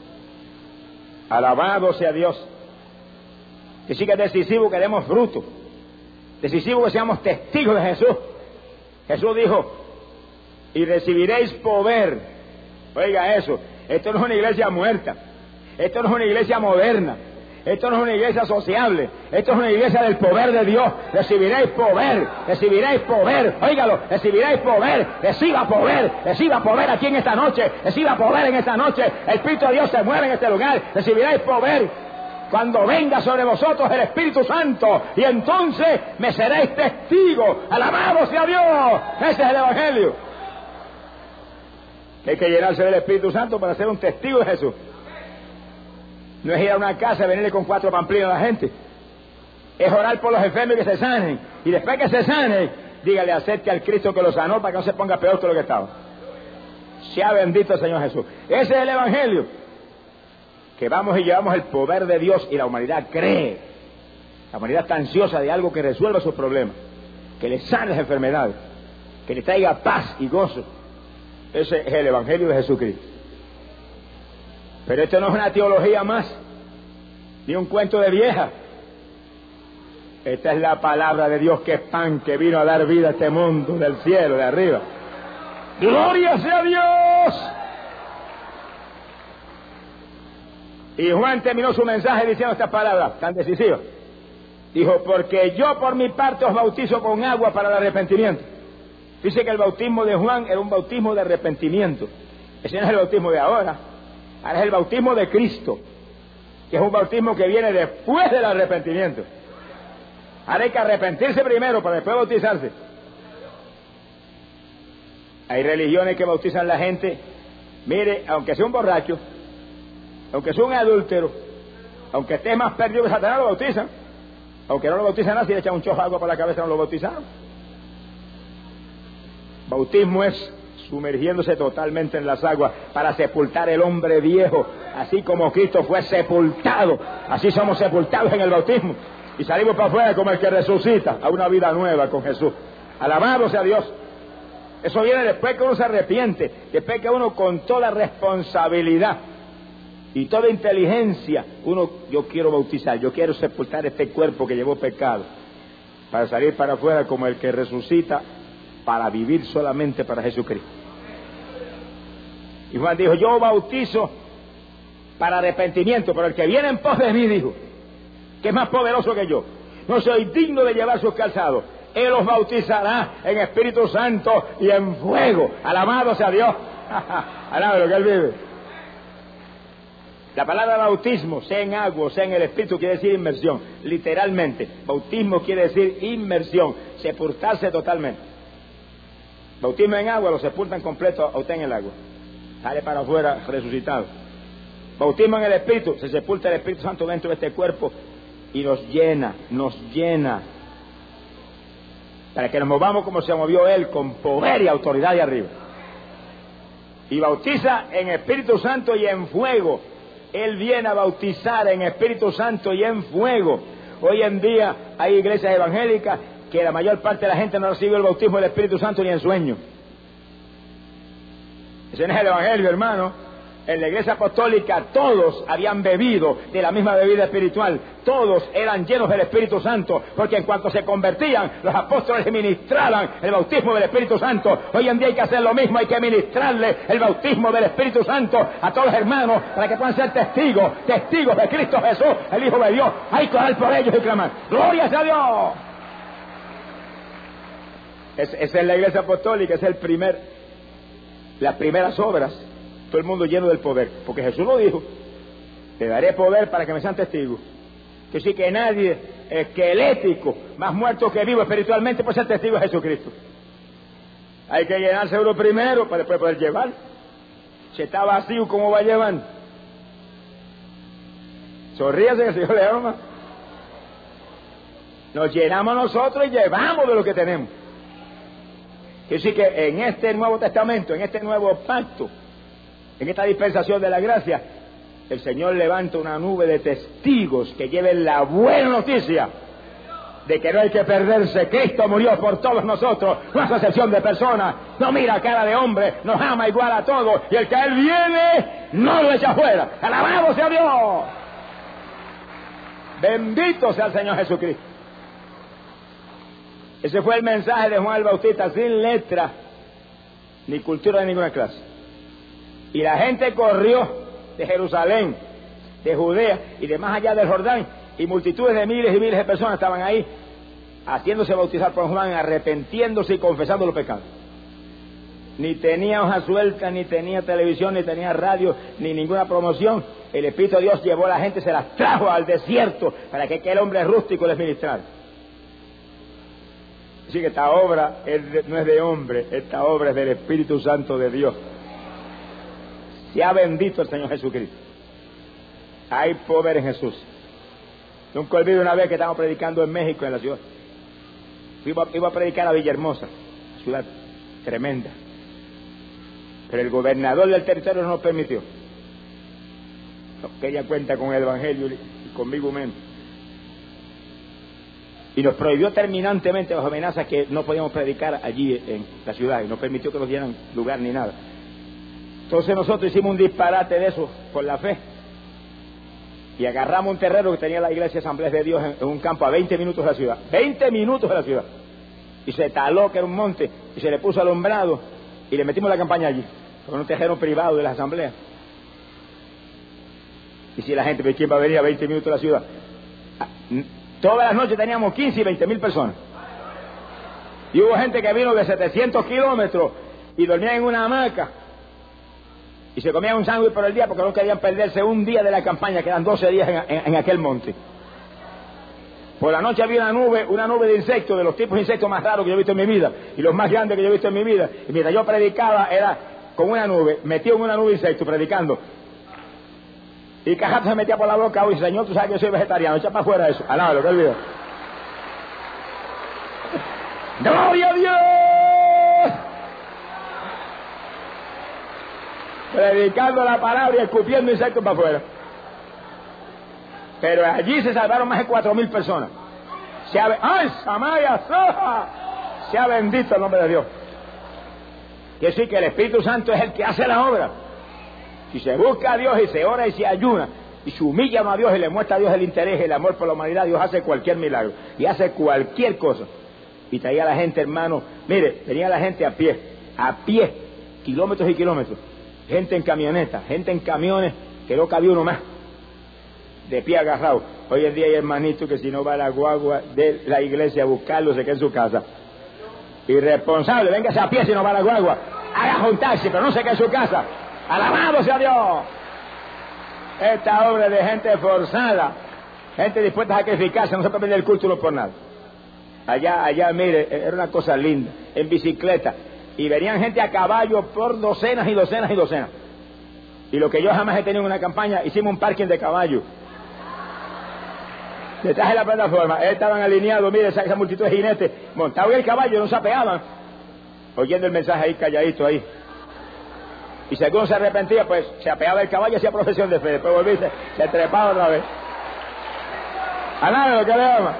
Alabado sea Dios. Que sí que es decisivo que demos fruto. Decisivo que seamos testigos de Jesús. Jesús dijo: y recibiréis poder. Oiga eso, esto no es una iglesia muerta. Esto no es una iglesia moderna. Esto no es una iglesia sociable. Esto es una iglesia del poder de Dios. Recibiréis poder, recibiréis poder. Óigalo, recibiréis poder. Reciba poder aquí en esta noche. Reciba poder en esta noche. El Espíritu de Dios se mueve en este lugar. Recibiréis poder cuando venga sobre vosotros el Espíritu Santo. Y entonces me seréis testigos. Alabado sea Dios. Ese es el Evangelio. Hay que llenarse del Espíritu Santo para ser un testigo de Jesús. No es ir a una casa y venirle con 4 pamplinos a la gente. Es orar por los enfermos y que se sanen. Y después que se sanen, dígale acerca al Cristo que lo sanó para que no se ponga peor que lo que estaba. Sea bendito el Señor Jesús. Ese es el Evangelio. Que vamos y llevamos el poder de Dios y la humanidad cree. La humanidad está ansiosa de algo que resuelva sus problemas. Que le sane las enfermedades. Que le traiga paz y gozo. Ese es el Evangelio de Jesucristo. Pero esto no es una teología más, ni un cuento de vieja. Esta es la palabra de Dios, que es pan, que vino a dar vida a este mundo, del cielo, de arriba. ¡Gloria sea Dios! Y Juan terminó su mensaje diciendo estas palabras tan decisivas. Dijo: porque yo por mi parte os bautizo con agua para el arrepentimiento. Dice que el bautismo de Juan era un bautismo de arrepentimiento. Ese no es el bautismo de ahora. Ahora es el bautismo de Cristo, que es un bautismo que viene después del arrepentimiento. Ahora hay que arrepentirse primero para después bautizarse. Hay religiones que bautizan a la gente, mire, aunque sea un borracho, aunque sea un adúltero, aunque esté más perdido que Satanás, lo bautizan. Aunque no lo bautizan así, le echan un chojo de agua por la cabeza, no lo bautizaron. Bautismo es sumergiéndose totalmente en las aguas para sepultar el hombre viejo, así como Cristo fue sepultado. Así somos sepultados en el bautismo y salimos para afuera como el que resucita a una vida nueva con Jesús. Alabado sea Dios. Eso viene después que uno se arrepiente, después que uno con toda responsabilidad y toda inteligencia, yo quiero bautizar, yo quiero sepultar este cuerpo que llevó pecado, para salir para afuera como el que resucita, para vivir solamente para Jesucristo. Y Juan dijo: yo bautizo para arrepentimiento, pero el que viene en pos de mí, dijo, que es más poderoso que yo, no soy digno de llevar sus calzados. Él los bautizará en Espíritu Santo y en fuego. Alabado sea Dios. Alabado lo que Él vive. La palabra bautismo, sea en agua o sea en el Espíritu, quiere decir inmersión. Literalmente, bautismo quiere decir inmersión, sepultarse totalmente. Bautismo en agua, lo sepultan completo a usted en el agua. Sale para afuera resucitado. Bautismo en el Espíritu, se sepulta el Espíritu Santo dentro de este cuerpo y nos llena. Para que nos movamos como se movió Él, con poder y autoridad de arriba. Y bautiza en Espíritu Santo y en fuego. Él viene a bautizar en Espíritu Santo y en fuego. Hoy en día hay iglesias evangélicas que la mayor parte de la gente no recibe el bautismo del Espíritu Santo ni en sueño. Ese no es el Evangelio, hermano. En la iglesia apostólica todos habían bebido de la misma bebida espiritual. Todos eran llenos del Espíritu Santo, porque en cuanto se convertían, los apóstoles ministraban el bautismo del Espíritu Santo. Hoy en día hay que hacer lo mismo, hay que ministrarle el bautismo del Espíritu Santo a todos los hermanos, para que puedan ser testigos de Cristo Jesús, el Hijo de Dios. Hay que orar por ellos y clamar: ¡gloria sea Dios! Esa es la iglesia apostólica, es las primeras obras. Todo el mundo lleno del poder, porque Jesús lo dijo: te daré poder para que me sean testigos. Que sí, que nadie esquelético, más muerto que vivo espiritualmente, puede ser testigo de Jesucristo. Hay que llenarse uno primero para después poder llevar. Si está vacío, ¿cómo va a llevar? Sonríase, que el Señor le ama. Nos llenamos nosotros y llevamos de lo que tenemos. Que sí, que en este Nuevo Testamento, en este nuevo pacto, en esta dispensación de la gracia, el Señor levanta una nube de testigos que lleven la buena noticia de que no hay que perderse. Cristo murió por todos nosotros, no hace excepción de personas, no mira cara de hombre, nos ama igual a todos, y el que a Él viene no lo echa fuera. ¡Alabado sea Dios! Bendito sea el Señor Jesucristo. Ese fue el mensaje de Juan el Bautista, sin letra ni cultura de ninguna clase. Y la gente corrió de Jerusalén, de Judea y de más allá del Jordán, y multitudes de miles y miles de personas estaban ahí haciéndose bautizar por Juan, arrepentiéndose y confesando los pecados. Ni tenía hoja suelta, ni tenía televisión, ni tenía radio, ni ninguna promoción. El Espíritu de Dios llevó a la gente, se las trajo al desierto para que aquel hombre rústico les ministrara. Así que esta obra no es de hombre, esta obra es del Espíritu Santo de Dios. Sea bendito el Señor Jesucristo. Hay poder en Jesús. Nunca olvido una vez que estábamos predicando en México, en la ciudad. Iba a predicar a Villahermosa, ciudad tremenda. Pero el gobernador del territorio no nos permitió. No quería cuenta con el Evangelio y conmigo menos. Y nos prohibió terminantemente bajo amenaza que no podíamos predicar allí en la ciudad. Y no permitió que nos dieran lugar ni nada. Entonces nosotros hicimos un disparate de eso por la fe. Y agarramos un terreno que tenía la iglesia Asambleas de Dios en un campo a 20 minutos de la ciudad. 20 minutos de la ciudad. Y se taló que era un monte y se le puso alumbrado y le metimos la campaña allí. Con un terreno privado de las asambleas. Y si la gente, ¿quién va a venir a 20 minutos de la ciudad? Todas las noches teníamos 15 y 20 mil personas. Y hubo gente que vino de 700 kilómetros y dormía en una hamaca. Y se comían un sándwich por el día porque no querían perderse un día de la campaña, que eran 12 días en aquel monte. Por la noche había una nube de insectos, de los tipos de insectos más raros que yo he visto en mi vida, y los más grandes que yo he visto en mi vida. Y mientras yo predicaba, era con una nube, metido en una nube de insectos, predicando. Y Cajato se metía por la boca, oye, Señor, tú sabes que yo soy vegetariano, echa para afuera eso. Alábalo, que olvido. ¡Gloria a Dios! Predicando la palabra y escupiendo insectos para afuera. Pero allí se salvaron más de 4,000 personas. ¡Ay, Samaya, Soja! Sea bendito el nombre de Dios. Quiere decir que el Espíritu Santo es el que hace la obra. Si se busca a Dios y se ora y se ayuna y se humilla a Dios y le muestra a Dios el interés y el amor por la humanidad, Dios hace cualquier milagro y hace cualquier cosa. Y traía a la gente, hermano, mire, tenía a la gente a pie, kilómetros y kilómetros. Gente en camionetas, gente en camiones que no cabía uno más, de pie agarrado. Hoy en día hay hermanitos que si no va a la guagua de la iglesia a buscarlo, se queda en su casa. Irresponsable, véngase a pie si no va a la guagua, haga un taxi, pero no se quede en su casa. ¡Alabado sea Dios! Esta obra de gente forzada, gente dispuesta a sacrificarse, no se puede perder el culto por nada. Allá, mire, era una cosa linda, en bicicleta. Y venían gente a caballo por docenas y docenas y docenas. Y lo que yo jamás he tenido en una campaña, hicimos un parking de caballo. Detrás de la plataforma, estaban alineados, mire, esa multitud de jinetes, montados en el caballo, no se apeaban. Oyendo el mensaje ahí, calladito ahí. Y si alguno se arrepentía, pues se apeaba el caballo y hacía profesión de fe. Después volviste, se trepaba otra vez. A nada lo que le ama.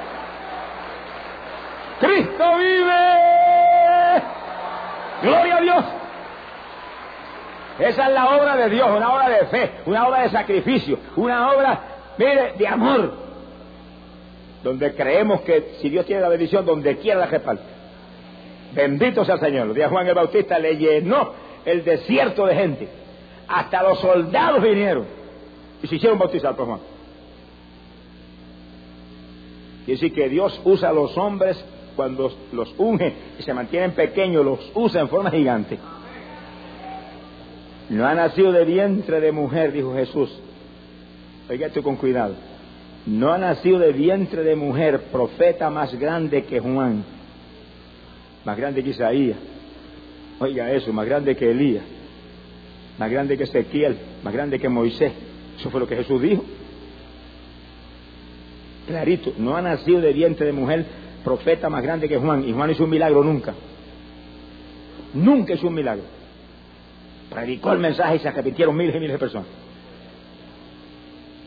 ¡Cristo vive! ¡Gloria a Dios! Esa es la obra de Dios, una obra de fe, una obra de sacrificio, una obra, mire, de amor. Donde creemos que si Dios tiene la bendición, donde quiera la reparte. Bendito sea el Señor. Los días Juan el Bautista le llenó el desierto de gente. Hasta los soldados vinieron y se hicieron bautizar por Juan. Quiere decir que Dios usa a los hombres cuando los unge y se mantienen pequeños, los usa en forma gigante. No ha nacido de vientre de mujer, dijo Jesús. Oiga esto con cuidado. No ha nacido de vientre de mujer profeta más grande que Juan, más grande que Isaías. Oiga eso, más grande que Elías, más grande que Ezequiel, más grande que Moisés. Eso fue lo que Jesús dijo. Clarito, no ha nacido de vientre de mujer profeta más grande que Juan. Y Juan hizo un milagro nunca. Nunca hizo un milagro. Predicó el mensaje y se arrepintieron miles y miles de personas.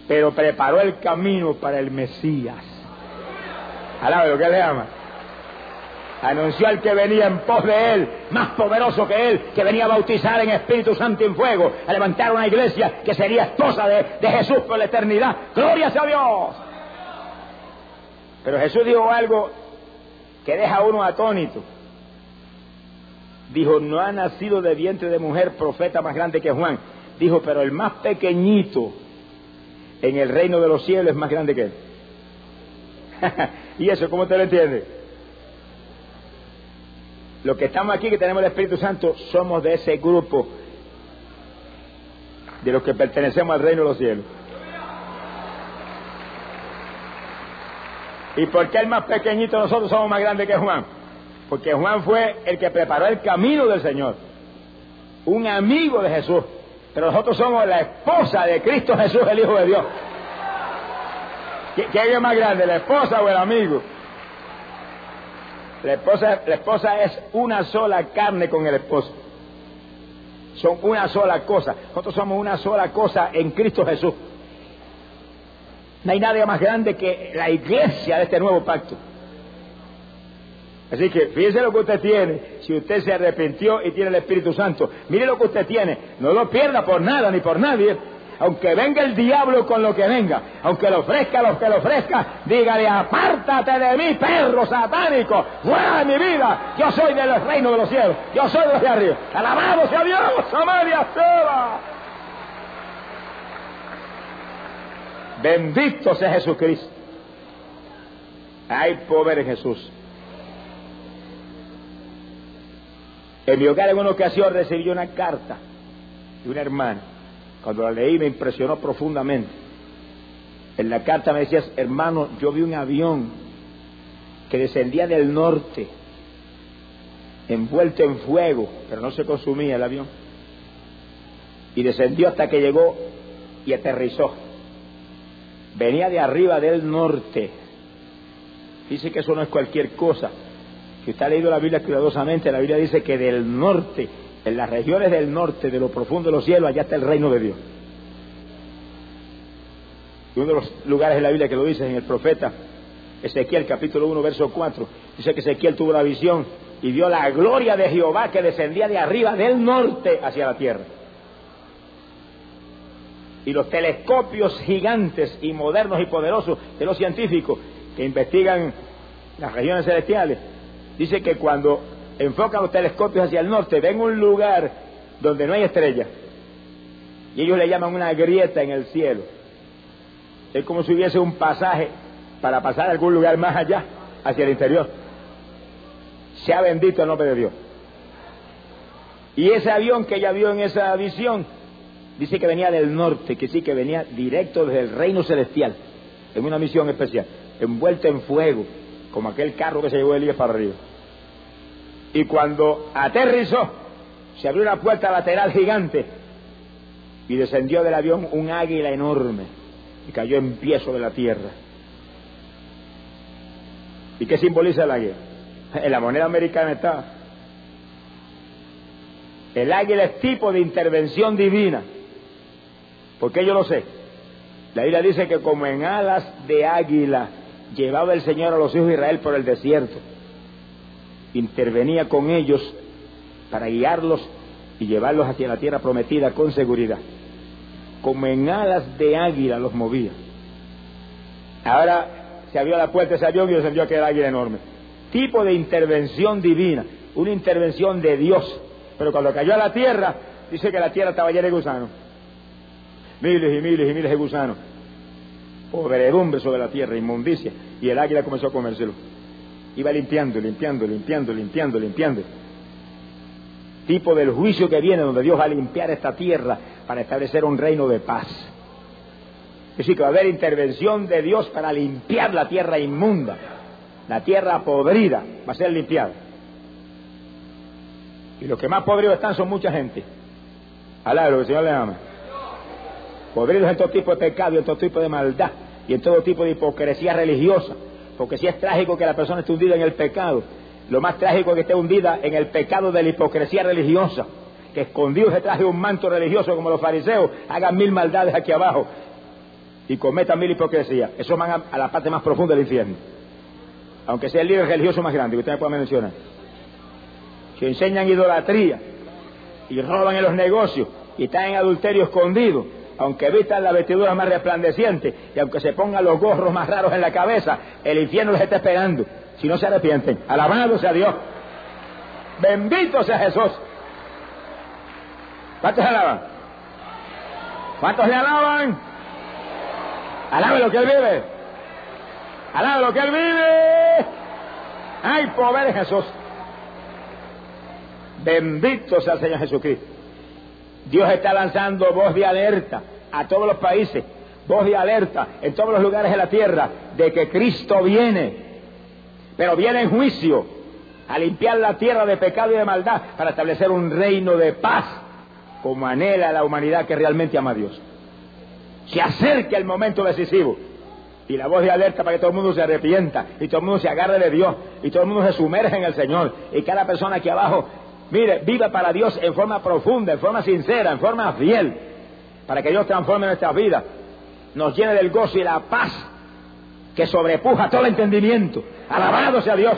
pero preparó el camino para el Mesías. Alabe lo que le ama. Anunció al que venía en pos de él, más poderoso que él, que venía a bautizar en Espíritu Santo y en fuego, a levantar una iglesia que sería esposa de Jesús por la eternidad. ¡Gloria sea a Dios! Pero Jesús dijo algo que deja a uno atónito. Dijo, no ha nacido de vientre de mujer profeta más grande que Juan. Dijo, pero el más pequeñito en el reino de los cielos es más grande que él. ¿Y eso cómo te lo entiendes? Los que estamos aquí, que tenemos el Espíritu Santo, somos de ese grupo de los que pertenecemos al reino de los cielos. ¿Y por qué el más pequeñito nosotros somos más grandes que Juan? Porque Juan fue el que preparó el camino del Señor, un amigo de Jesús, pero nosotros somos la esposa de Cristo Jesús, el Hijo de Dios. ¿Quién es más grande, la esposa o el amigo? La esposa es una sola carne con el esposo. Son una sola cosa. Nosotros somos una sola cosa en Cristo Jesús. No hay nadie más grande que la iglesia de este nuevo pacto. Así que fíjese lo que usted tiene. Si usted se arrepintió y tiene el Espíritu Santo, mire lo que usted tiene. No lo pierda por nada ni por nadie. Aunque venga el diablo con lo que venga, aunque le ofrezca lo que le ofrezca, dígale, apártate de mí, perro satánico, fuera de mi vida. Yo soy del reino de los cielos, yo soy de los de arriba. Alabado sea Dios, Samaria Seba. Bendito sea Jesucristo. Hay poder en Jesús. En mi hogar en una ocasión recibí una carta de una hermana. Cuando la leí me impresionó profundamente. En la carta me decías, hermano, yo vi un avión que descendía del norte, envuelto en fuego, pero no se consumía el avión. Y descendió hasta que llegó y aterrizó. Venía de arriba del norte. Dice que eso no es cualquier cosa. Si usted ha leído la Biblia cuidadosamente, la Biblia dice que del norte, en las regiones del norte, de lo profundo de los cielos, allá está el reino de Dios. Y uno de los lugares de la Biblia que lo dice en el profeta Ezequiel, capítulo 1, verso 4, dice que Ezequiel tuvo la visión y vio la gloria de Jehová que descendía de arriba del norte hacia la tierra. Y los telescopios gigantes y modernos y poderosos de los científicos que investigan las regiones celestiales, dice que cuando enfocan los telescopios hacia el norte, ven un lugar donde no hay estrellas. Y ellos le llaman una grieta en el cielo. Es como si hubiese un pasaje para pasar a algún lugar más allá, hacia el interior. Sea bendito el nombre de Dios. Y ese avión que ella vio en esa visión, dice que venía del norte, que sí, que venía directo desde el reino celestial, en una misión especial, envuelto en fuego, como aquel carro que se llevó Elías para arriba. Y cuando aterrizó, se abrió una puerta lateral gigante y descendió del avión un águila enorme y cayó en pie sobre la tierra. ¿Y qué simboliza el águila? En la moneda americana está. El águila es tipo de intervención divina. ¿Por qué yo lo sé? La Biblia dice que como en alas de águila llevaba el Señor a los hijos de Israel por el desierto. Intervenía con ellos para guiarlos y llevarlos hacia la tierra prometida con seguridad. Como en alas de águila los movía. Ahora se abrió la puerta de ese avión y descendió aquel águila enorme. Tipo de intervención divina, una intervención de Dios. Pero cuando cayó a la tierra, dice que la tierra estaba llena de gusanos. Miles y miles y miles de gusanos. Podredumbre sobre la tierra, inmundicia. Y el águila comenzó a comérselo. Iba limpiando, limpiando, limpiando, limpiando, limpiando. Tipo del juicio que viene, donde Dios va a limpiar esta tierra para establecer un reino de paz. Es decir, que va a haber intervención de Dios para limpiar la tierra inmunda. La tierra podrida va a ser limpiada. Y los que más podridos están son mucha gente. Alá, lo que el Señor le ama. Podridos en todo tipo de pecado y en todo tipo de maldad y en todo tipo de hipocresía religiosa. Porque si es trágico que la persona esté hundida en el pecado, lo más trágico es que esté hundida en el pecado de la hipocresía religiosa, que escondidos detrás de un manto religioso como los fariseos hagan mil maldades aquí abajo y cometan mil hipocresías, esos van a la parte más profunda del infierno. Aunque sea el líder religioso más grande que usted me pueda mencionar. Que enseñan idolatría y roban en los negocios y están en adulterio escondido, aunque vistan la vestidura más resplandeciente y aunque se pongan los gorros más raros en la cabeza, el infierno les está esperando si no se arrepienten. Alabado sea Dios. Bendito sea Jesús. ¿Cuántos le alaban? ¿Cuántos le alaban? Alabe lo que Él vive. Alabe lo que Él vive. Hay poder en Jesús. Bendito sea el Señor Jesucristo. Dios está lanzando voz de alerta a todos los países, voz de alerta en todos los lugares de la tierra de que Cristo viene, pero viene en juicio a limpiar la tierra de pecado y de maldad para establecer un reino de paz como anhela la humanidad que realmente ama a Dios. Se acerca el momento decisivo y la voz de alerta para que todo el mundo se arrepienta y todo el mundo se agarre de Dios y todo el mundo se sumerja en el Señor y cada persona aquí abajo, mire, viva para Dios en forma profunda, en forma sincera, en forma fiel, para que Dios transforme nuestras vidas, nos llene del gozo y la paz que sobrepuja todo el entendimiento. Alabado sea Dios.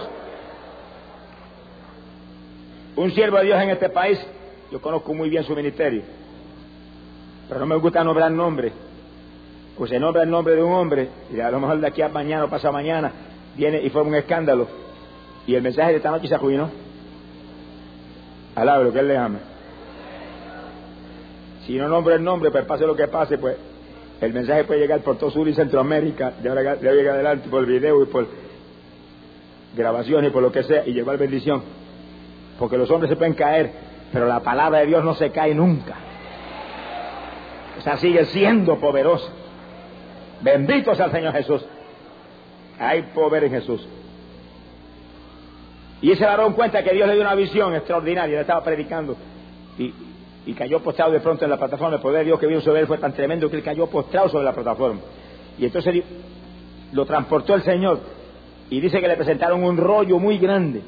Un siervo de Dios en este país, yo conozco muy bien su ministerio, pero no me gusta nombrar nombres, pues se nombra el nombre de un hombre y a lo mejor de aquí a mañana o pasado mañana viene y forma un escándalo y el mensaje de esta noche se arruinó. Alabe lo que Él le ama. Si no nombra el nombre, pues pase lo que pase, pues el mensaje puede llegar por todo Sur y Centroamérica, de ahora llega adelante por video y por grabaciones y por lo que sea, y llevar bendición. Porque los hombres se pueden caer, pero la palabra de Dios no se cae nunca. O sea, sigue siendo poderosa. Bendito sea el Señor Jesús. Hay poder en Jesús. Y ese varón cuenta que Dios le dio una visión extraordinaria. Él estaba predicando y cayó postrado de pronto en la plataforma. El poder de Dios que vino sobre él fue tan tremendo que él cayó postrado sobre la plataforma. Y entonces lo transportó el Señor. Y dice que le presentaron un rollo muy grande.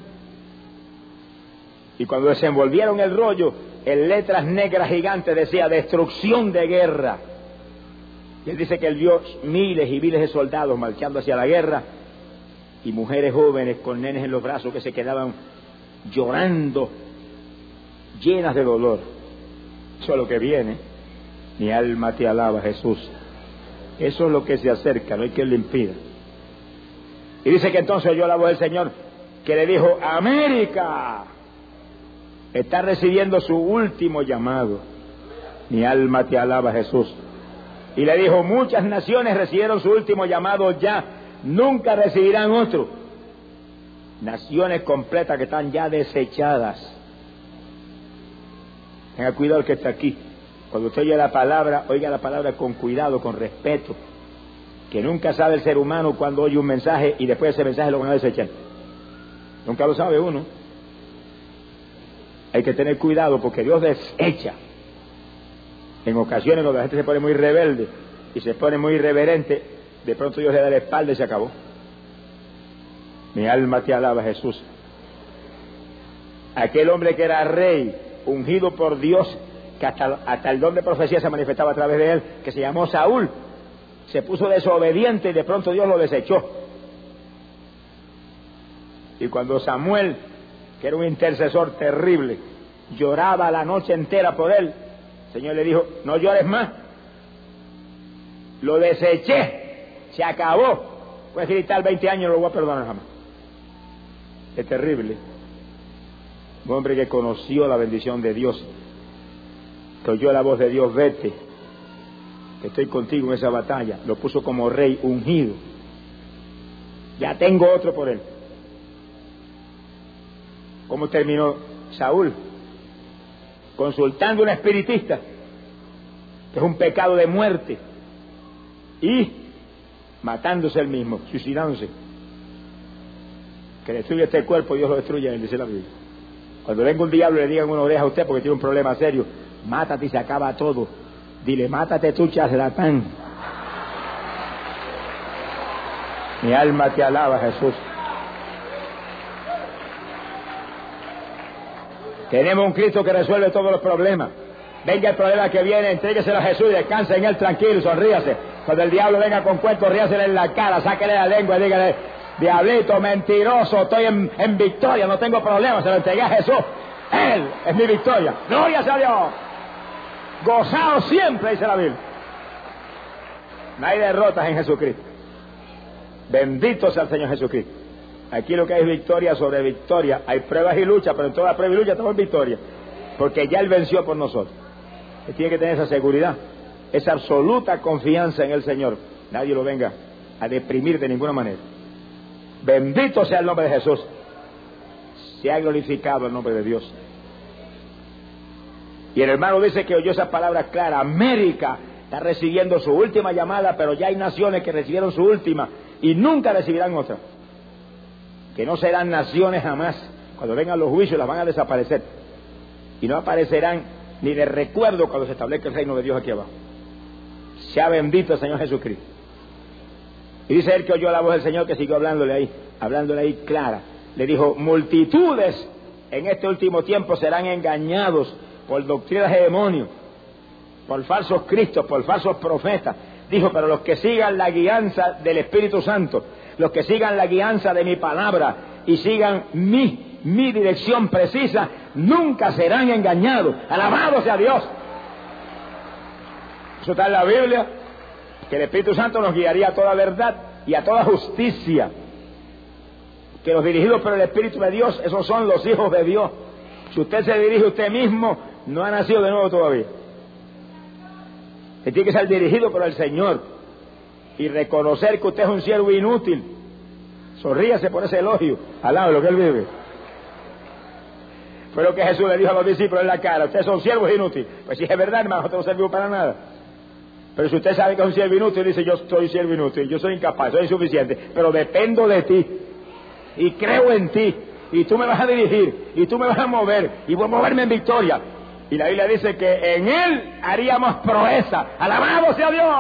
Y cuando desenvolvieron el rollo, en letras negras gigantes decía destrucción de guerra. Y él dice que él vio miles y miles de soldados marchando hacia la guerra y mujeres jóvenes con nenes en los brazos que se quedaban llorando, llenas de dolor. Eso es lo que viene. Mi alma te alaba, Jesús. Eso es lo que se acerca, no hay quien le impida. Y dice que entonces oyó la voz del Señor que le dijo: América está recibiendo su último llamado. Mi alma te alaba, Jesús. Y le dijo: muchas naciones recibieron su último llamado ya, nunca recibirán otro. Naciones completas que están ya desechadas. Tenga cuidado el que está aquí. Cuando usted oiga la palabra con cuidado, con respeto. Que nunca sabe el ser humano cuando oye un mensaje y después ese mensaje lo van a desechar. Nunca lo sabe uno. Hay que tener cuidado porque Dios desecha. En ocasiones cuando la gente se pone muy rebelde y se pone muy irreverente, de pronto Dios le da la espalda y se acabó. Mi alma te alaba, Jesús. Aquel hombre que era rey, ungido por Dios, que hasta el don de profecía se manifestaba a través de él, que se llamó Saúl, se puso desobediente y de pronto Dios lo desechó. Y cuando Samuel, que era un intercesor terrible, lloraba la noche entera por él, el Señor le dijo: no llores más, lo deseché, se acabó. Puedes gritar 20 años, no lo voy a perdonar jamás. Es terrible. Un hombre que conoció la bendición de Dios, que oyó la voz de Dios: vete, que estoy contigo en esa batalla. Lo puso como rey ungido. Ya tengo otro por él. ¿Cómo terminó Saúl? Consultando a un espiritista, que es un pecado de muerte, y matándose él mismo, suicidándose. Que destruye este cuerpo, Dios lo destruye, dice la Biblia. Cuando venga un diablo y le diga en una oreja a usted porque tiene un problema serio: mátate y se acaba todo. Dile: mátate tú, charlatán. Mi alma te alaba, Jesús. Tenemos un Cristo que resuelve todos los problemas. Venga el problema que viene, entrégueselo a Jesús y descanse en Él tranquilo, sonríase. Cuando el diablo venga con cuentos, ríasele en la cara, sáquele la lengua y dígale: diablito, mentiroso, estoy en victoria, no tengo problema, se lo entregué a Jesús. Él es mi victoria. Gloria a Dios. Gozado siempre, dice la Biblia. No hay derrotas en Jesucristo. Bendito sea el Señor Jesucristo. Aquí lo que hay es victoria sobre victoria. Hay pruebas y luchas, pero en toda prueba y lucha estamos en victoria. Porque ya Él venció por nosotros. Él tiene que tener esa seguridad, esa absoluta confianza en el Señor. Nadie lo venga a deprimir de ninguna manera. Bendito sea el nombre de Jesús. Se ha glorificado el nombre de Dios. Y el hermano dice que oyó esa palabra clara. América está recibiendo su última llamada, pero ya hay naciones que recibieron su última y nunca recibirán otra. Que no serán naciones jamás. Cuando vengan los juicios las van a desaparecer. Y no aparecerán ni de recuerdo cuando se establezca el reino de Dios aquí abajo. Sea bendito el Señor Jesucristo. Y dice él que oyó la voz del Señor que siguió hablándole ahí clara. Le dijo: multitudes en este último tiempo serán engañados por doctrinas de demonios, por falsos cristos, por falsos profetas. Dijo: pero los que sigan la guianza del Espíritu Santo, los que sigan la guianza de mi palabra y sigan mi dirección precisa, nunca serán engañados. Alabado sea Dios. Eso está en la Biblia, que el Espíritu Santo nos guiaría a toda verdad y a toda justicia. Que los dirigidos por el Espíritu de Dios, esos son los hijos de Dios. Si usted se dirige a usted mismo, no ha nacido de nuevo todavía. Usted tiene que ser dirigido por el Señor y reconocer que usted es un siervo inútil. Sonríase por ese elogio al lado de lo que él vive. Fue lo que Jesús le dijo a los discípulos en la cara: ustedes son siervos inútiles. Pues si es verdad, hermano, nosotros no servimos para nada. Pero si usted sabe que es un siervo inútil, dice: yo soy siervo inútil, yo soy incapaz, soy insuficiente, pero dependo de ti y creo en ti, y tú me vas a dirigir y tú me vas a mover y voy a moverme en victoria. Y la Biblia dice que en Él haríamos proeza. ¡Alabado sea Dios!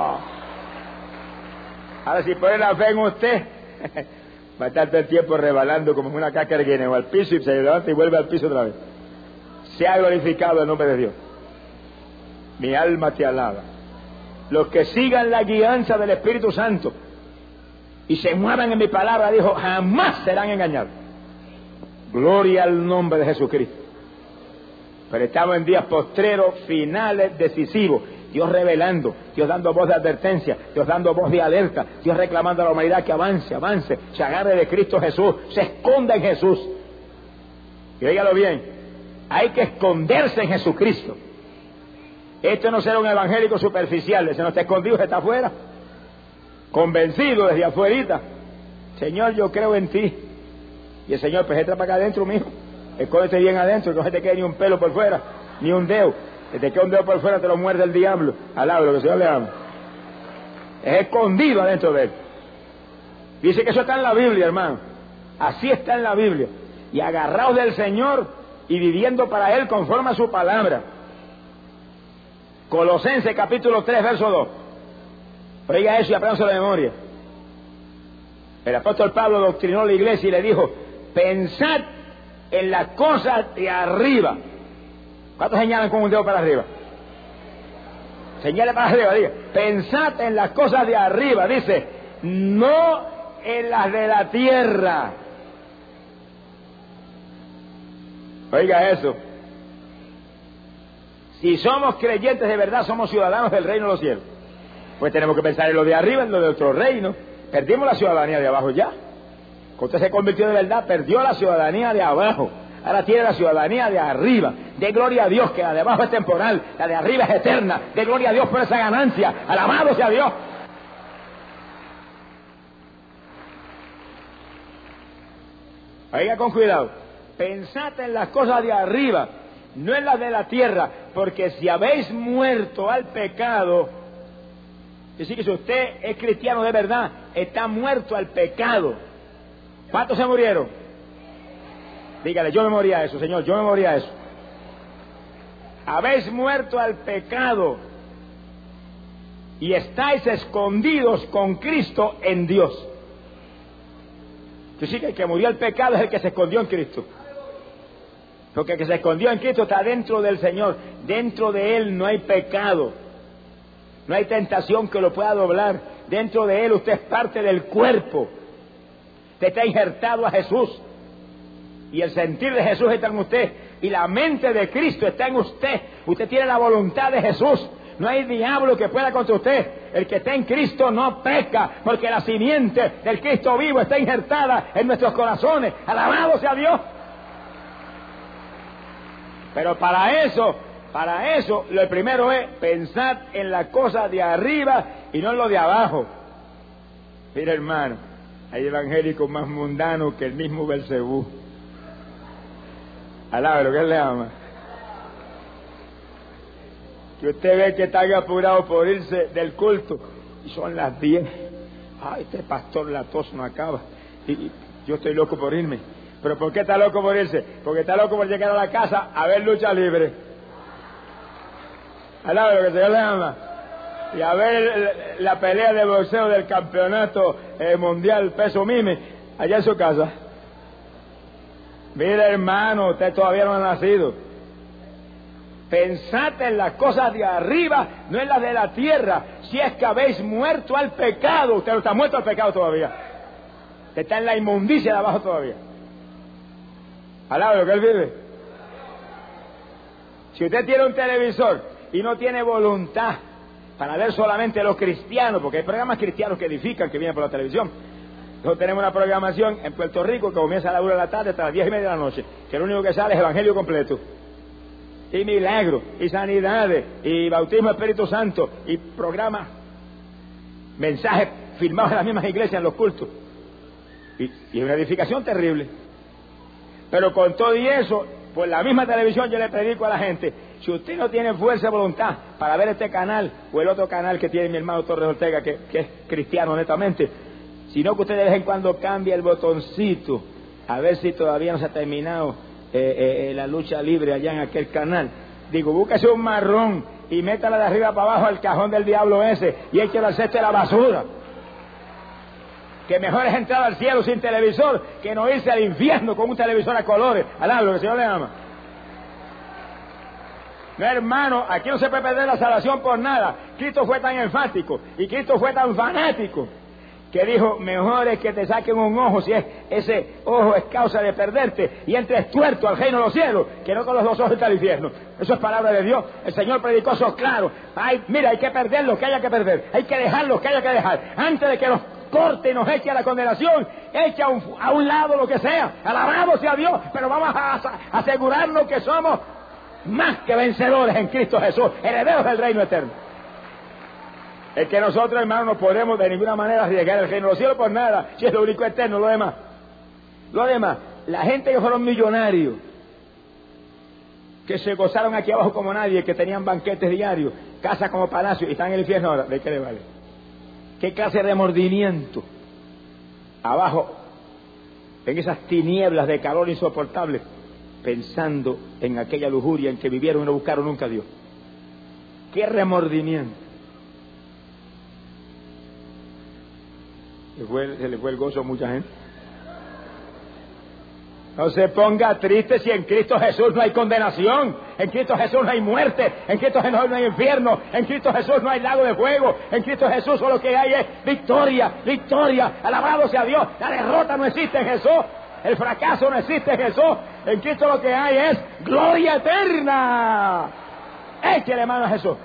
Ahora, si pone la fe en usted, va a estar todo el tiempo rebalando como una cáscara que viene al piso y se levanta y vuelve al piso otra vez. Sea glorificado el nombre de Dios. Mi alma te alaba. Los que sigan la guianza del Espíritu Santo y se muevan en mi palabra, dijo, jamás serán engañados. Gloria al nombre de Jesucristo. Pero estamos en días postreros, finales, decisivos. Dios revelando, Dios dando voz de advertencia, Dios dando voz de alerta, Dios reclamando a la humanidad que avance, se agarre de Cristo Jesús, se esconda en Jesús. Y óigalo bien, hay que esconderse en Jesucristo. Esto no será un evangélico superficial, ese no está escondido, ese está afuera, convencido desde afuerita. Señor, yo creo en ti. Y el Señor, pues entra para acá adentro, mijo. Escóndete bien adentro, que no se te quede ni un pelo por fuera, ni un dedo. Si te queda un dedo por fuera, te lo muerde el diablo. Alaba lo que el Señor le ama. Es escondido adentro de él. Dice que eso está en la Biblia, hermano. Así está en la Biblia. Y agarrados del Señor y viviendo para Él conforme a su palabra. Colosenses capítulo 3, verso 2. Oiga eso y apréndase de memoria. El apóstol Pablo doctrinó a la iglesia y le dijo: pensad en las cosas de arriba. ¿Cuántos señalan con un dedo para arriba? Señale para arriba, diga: pensad en las cosas de arriba. Dice: no en las de la tierra. Oiga eso. Si somos creyentes de verdad, somos ciudadanos del reino de los cielos. Pues tenemos que pensar en lo de arriba, en lo de otro reino. Perdimos la ciudadanía de abajo ya. Cuando usted se convirtió de verdad, perdió la ciudadanía de abajo. Ahora tiene la ciudadanía de arriba. De gloria a Dios, que la de abajo es temporal, la de arriba es eterna. De gloria a Dios por esa ganancia. Alabado sea Dios. Oiga con cuidado. Pensad en las cosas de arriba, no en las de la tierra, porque si habéis muerto al pecado, es decir, que si usted es cristiano de verdad, está muerto al pecado. ¿Cuántos se murieron? Dígale: yo me moría a eso, Señor, yo me moría a eso. Habéis muerto al pecado y estáis escondidos con Cristo en Dios. Es decir, que el que murió al pecado es el que se escondió en Cristo. Porque el que se escondió en Cristo está dentro del Señor. Dentro de Él no hay pecado. No hay tentación que lo pueda doblar. Dentro de él usted es parte del cuerpo. Usted está injertado a Jesús. Y el sentir de Jesús está en usted. Y la mente de Cristo está en usted. Usted tiene la voluntad de Jesús. No hay diablo que pueda contra usted. El que está en Cristo no peca, porque la simiente del Cristo vivo está injertada en nuestros corazones. Alabado sea Dios. Pero para eso, lo primero es pensar en la cosa de arriba y no en lo de abajo. Mira, hermano, hay evangélicos más mundanos que el mismo Belcebú. Alábalo, que él le ama. Que usted ve que están apurados por irse del culto y son las 10. Ay, este pastor la tos no acaba y yo estoy loco por irme. ¿Pero por qué está loco por irse? Porque está loco por llegar a la casa a ver lucha libre. Alaba lo que el Señor le ama. Y a ver la pelea de boxeo del campeonato mundial peso mime allá en su casa. Mira, hermano, usted todavía no ha nacido. Pensad en las cosas de arriba, no en las de la tierra. Si es que habéis muerto al pecado. Usted no está muerto al pecado todavía. Usted está en la inmundicia de abajo todavía. Alaba lo que él vive. Si usted tiene un televisor y no tiene voluntad para ver solamente los cristianos, porque hay programas cristianos que edifican, que vienen por la televisión. Nosotros tenemos una programación en Puerto Rico que comienza a la 1 de la tarde hasta las 10:30 de la noche, que lo único que sale es evangelio completo. Y milagros, y sanidades, y bautismo del Espíritu Santo, y programas, mensajes filmados en las mismas iglesias, en los cultos. Y es una edificación terrible. Pero con todo y eso, por la misma televisión yo le predico a la gente, si usted no tiene fuerza de voluntad para ver este canal, o el otro canal que tiene mi hermano Torres Ortega, que es cristiano honestamente, sino que usted de vez en cuando cambia el botoncito, a ver si todavía no se ha terminado la lucha libre allá en aquel canal. Digo, búsquese un marrón y métala de arriba para abajo al cajón del diablo ese y échela al cesto de la basura. Que mejor es entrar al cielo sin televisor que no irse al infierno con un televisor a colores. Alá, lo que el Señor le ama. No, hermano, aquí no se puede perder la salvación por nada. Cristo fue tan enfático y Cristo fue tan fanático que dijo, mejor es que te saquen un ojo si ese ojo es causa de perderte y entres tuerto al reino de los cielos, que no con los dos ojos está el infierno. Eso es palabra de Dios. El Señor predicó eso claro. Ay, mira, hay que perder lo que haya que perder, hay que dejar lo que haya que dejar, antes de que nos corte y nos eche a la condenación, eche a un lado lo que sea. Alabado sea Dios, pero vamos a asegurarnos que somos más que vencedores en Cristo Jesús, herederos del reino eterno. Es que nosotros, hermanos, no podemos de ninguna manera llegar al reino de los cielos por nada, si es lo único eterno, lo demás. La gente que fueron millonarios, que se gozaron aquí abajo como nadie, que tenían banquetes diarios, casas como palacios, y están en el infierno ahora, ¿de qué le vale? ¿Qué clase de remordimiento? Abajo, en esas tinieblas de calor insoportable, pensando en aquella lujuria en que vivieron y no buscaron nunca a Dios. ¡Qué remordimiento! Se le fue el gozo a mucha gente. No se ponga triste si en Cristo Jesús no hay condenación, en Cristo Jesús no hay muerte, en Cristo Jesús no hay infierno, en Cristo Jesús no hay lago de fuego, en Cristo Jesús solo lo que hay es victoria, victoria, alabado sea Dios. La derrota no existe en Jesús, el fracaso no existe en Jesús, en Cristo lo que hay es gloria eterna. Échale mano a Jesús.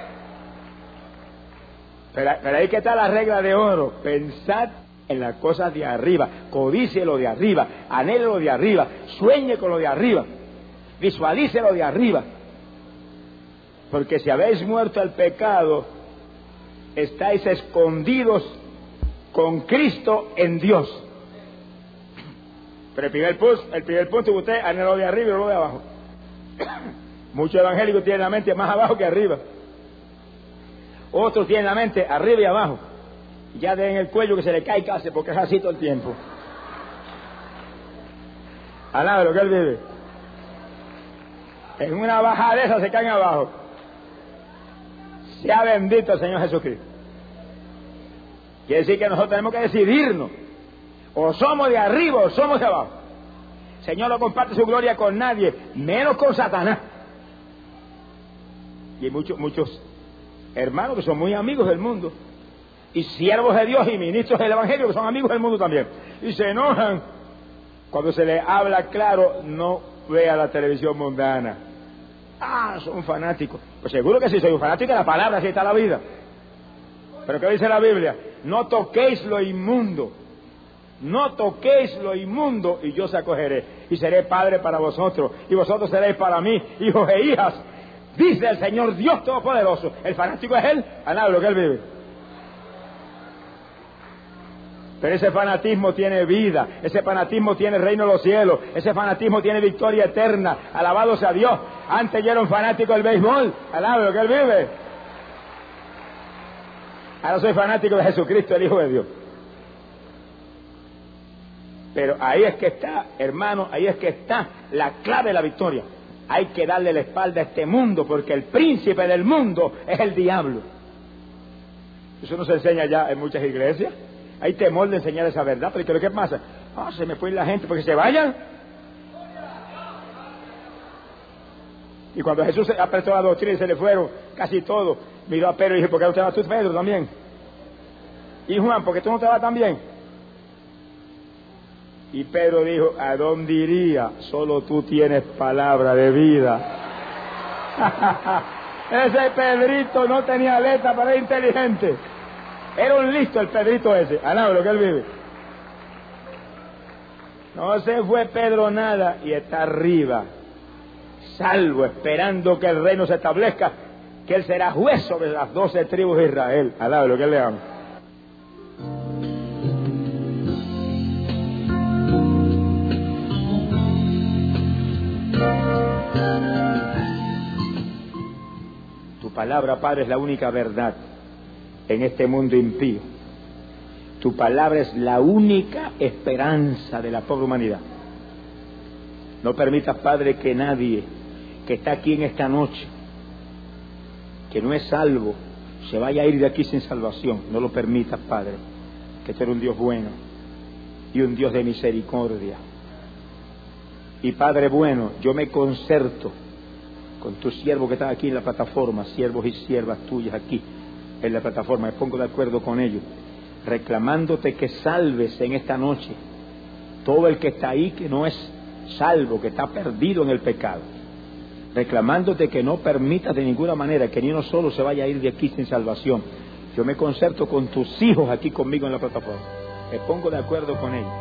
Pero ahí que está la regla de oro. Pensad en las cosas de arriba, codicie lo de arriba, anhele lo de arriba, sueñe con lo de arriba, visualice lo de arriba. Porque si habéis muerto al pecado, estáis escondidos con Cristo en Dios. Pero el primer punto que usted anhela lo de arriba y lo de abajo. Muchos evangélicos tienen la mente más abajo que arriba. Otros tienen la mente arriba y abajo. Ya en el cuello que se le cae casi porque es así todo el tiempo. Alaba lo que él vive. En una bajadeza se caen abajo. Sea bendito el Señor Jesucristo. Quiere decir que nosotros tenemos que decidirnos. O somos de arriba o somos de abajo. El Señor no comparte su gloria con nadie, menos con Satanás. Y muchos hermanos que son muy amigos del mundo, y siervos de Dios y ministros del Evangelio que son amigos del mundo también, y se enojan cuando se les habla claro. No vea la televisión mundana. Son fanáticos. Pues seguro que sí, soy un fanático de la palabra, así está la vida. Pero ¿qué dice la Biblia? No toquéis lo inmundo, no toquéis lo inmundo, y yo os acogeré, y seré padre para vosotros, y vosotros seréis para mí hijos e hijas, dice el Señor Dios Todopoderoso. El fanático es Él, a nada de lo que Él vive. Pero ese fanatismo tiene vida, ese fanatismo tiene el reino de los cielos, ese fanatismo tiene victoria eterna, alabado sea Dios. Antes yo era un fanático del béisbol, alabado de lo que Él vive. Ahora soy fanático de Jesucristo, el Hijo de Dios. Pero ahí es que está, hermano, ahí es que está la clave de la victoria. Hay que darle la espalda a este mundo, porque el príncipe del mundo es el diablo. Eso no se enseña ya en muchas iglesias. Hay temor de enseñar esa verdad, pero ¿qué pasa? Se me fue la gente, porque se vayan. Y cuando Jesús apretó la doctrina y se le fueron casi todos, miró a Pedro y dijo: ¿por qué no te vas tú, Pedro, también? Y Juan, ¿por qué tú no te vas también? Y Pedro dijo: ¿a dónde iría? Solo tú tienes palabra de vida. Ese Pedrito no tenía letra, pero era inteligente. Era un listo el Pedrito ese, alaba lo que él vive. No se fue Pedro nada y está arriba, salvo, esperando que el reino se establezca, que él será juez sobre las 12 tribus de Israel. Alaba lo que él le ama. Tu palabra, Padre, es la única verdad en este mundo impío. Tu palabra es la única esperanza de la pobre humanidad. No permitas, Padre, que nadie que está aquí en esta noche, que no es salvo, se vaya a ir de aquí sin salvación. No lo permitas, Padre, que tú eres un Dios bueno y un Dios de misericordia. Y Padre bueno, yo me concerto con tus siervos que están aquí en la plataforma, siervos y siervas tuyas aquí en la plataforma. Me pongo de acuerdo con ellos, reclamándote que salves en esta noche todo el que está ahí que no es salvo, que está perdido en el pecado, reclamándote que no permitas de ninguna manera que ni uno solo se vaya a ir de aquí sin salvación. Yo me concerto con tus hijos aquí conmigo en la plataforma, me pongo de acuerdo con ellos.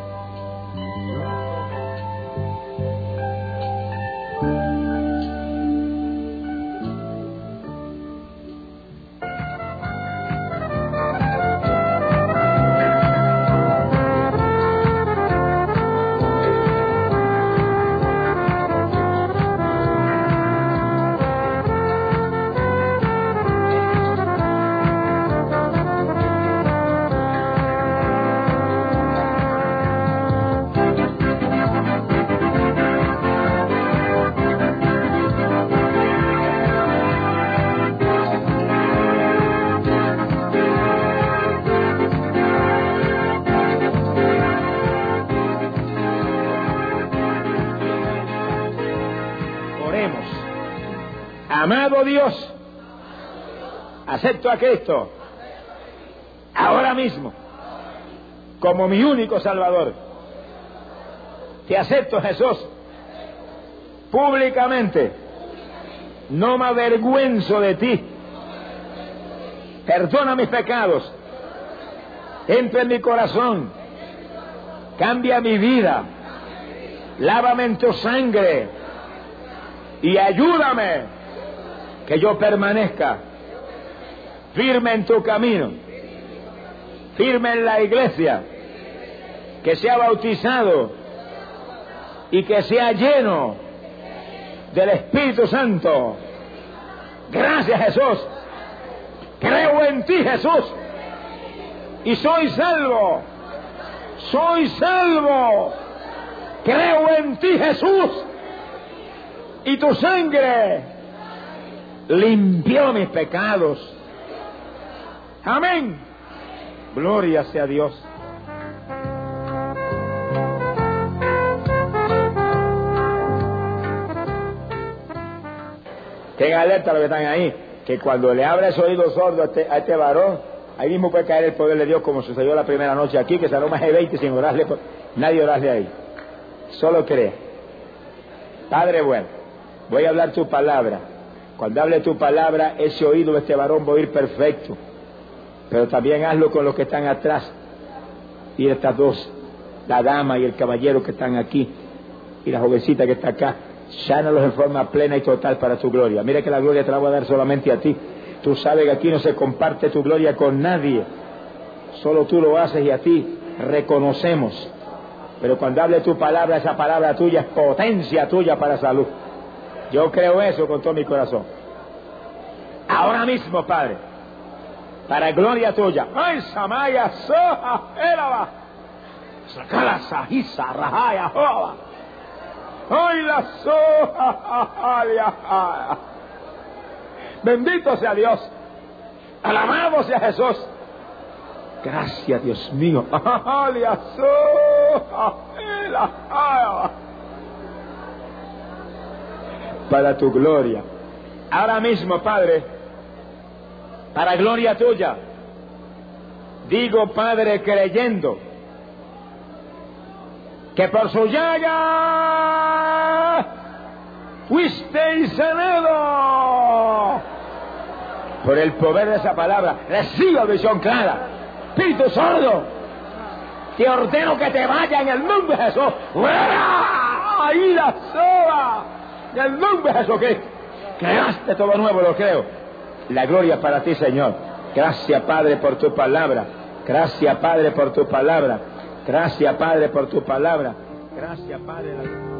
Amado Dios, acepto a Cristo ahora mismo como mi único Salvador. Te acepto, Jesús, públicamente. No me avergüenzo de ti. Perdona mis pecados. Entra en mi corazón. Cambia mi vida. Lávame en tu sangre. Y ayúdame que yo permanezca firme en tu camino, firme en la iglesia, que sea bautizado y que sea lleno del Espíritu Santo. Gracias, Jesús. Creo en ti, Jesús, y soy salvo. Soy salvo. Creo en ti, Jesús, y tu sangre limpió mis pecados. Amén. Gloria sea a Dios. Tengan alerta los que están ahí, que cuando le abra ese oído sordo a este varón, ahí mismo puede caer el poder de Dios, como sucedió la primera noche aquí, que sanó más de 20 sin orarle, nadie orarle ahí. Solo cree. Padre bueno, voy a hablar tu palabra. Cuando hable tu palabra, ese oído de este varón va a oír perfecto. Pero también hazlo con los que están atrás. Y estas dos, la dama y el caballero que están aquí, y la jovencita que está acá, sánalos en forma plena y total para tu gloria. Mira que la gloria te la voy a dar solamente a ti. Tú sabes que aquí no se comparte tu gloria con nadie. Solo tú lo haces y a ti reconocemos. Pero cuando hable tu palabra, esa palabra tuya es potencia tuya para salud. Yo creo eso con todo mi corazón. Ahora mismo, Padre, para gloria tuya. ¡Ay, Samaya, Soja, Éraba! ¡Sacala, Sajisa, Rajaya, Joba! ¡Ay, la Soja, Alia! Bendito sea Dios. Alabado sea Jesús. Gracias, Dios mío. ¡Alia, Soja, Éraba! Para tu gloria. Ahora mismo, Padre, para gloria tuya, digo, Padre, creyendo que por su llaga fuisteis sanado. Por el poder de esa palabra, reciba visión clara. Espíritu sordo, te ordeno que te vaya en el nombre de Jesús. ¡Fuera! ¡Ahí la soba! En el nombre de Jesucristo. Creaste todo nuevo, lo creo. La gloria para ti, Señor. Gracias, Padre, por tu palabra. Gracias, Padre, por tu palabra. Gracias, Padre, por tu palabra. Gracias, Padre.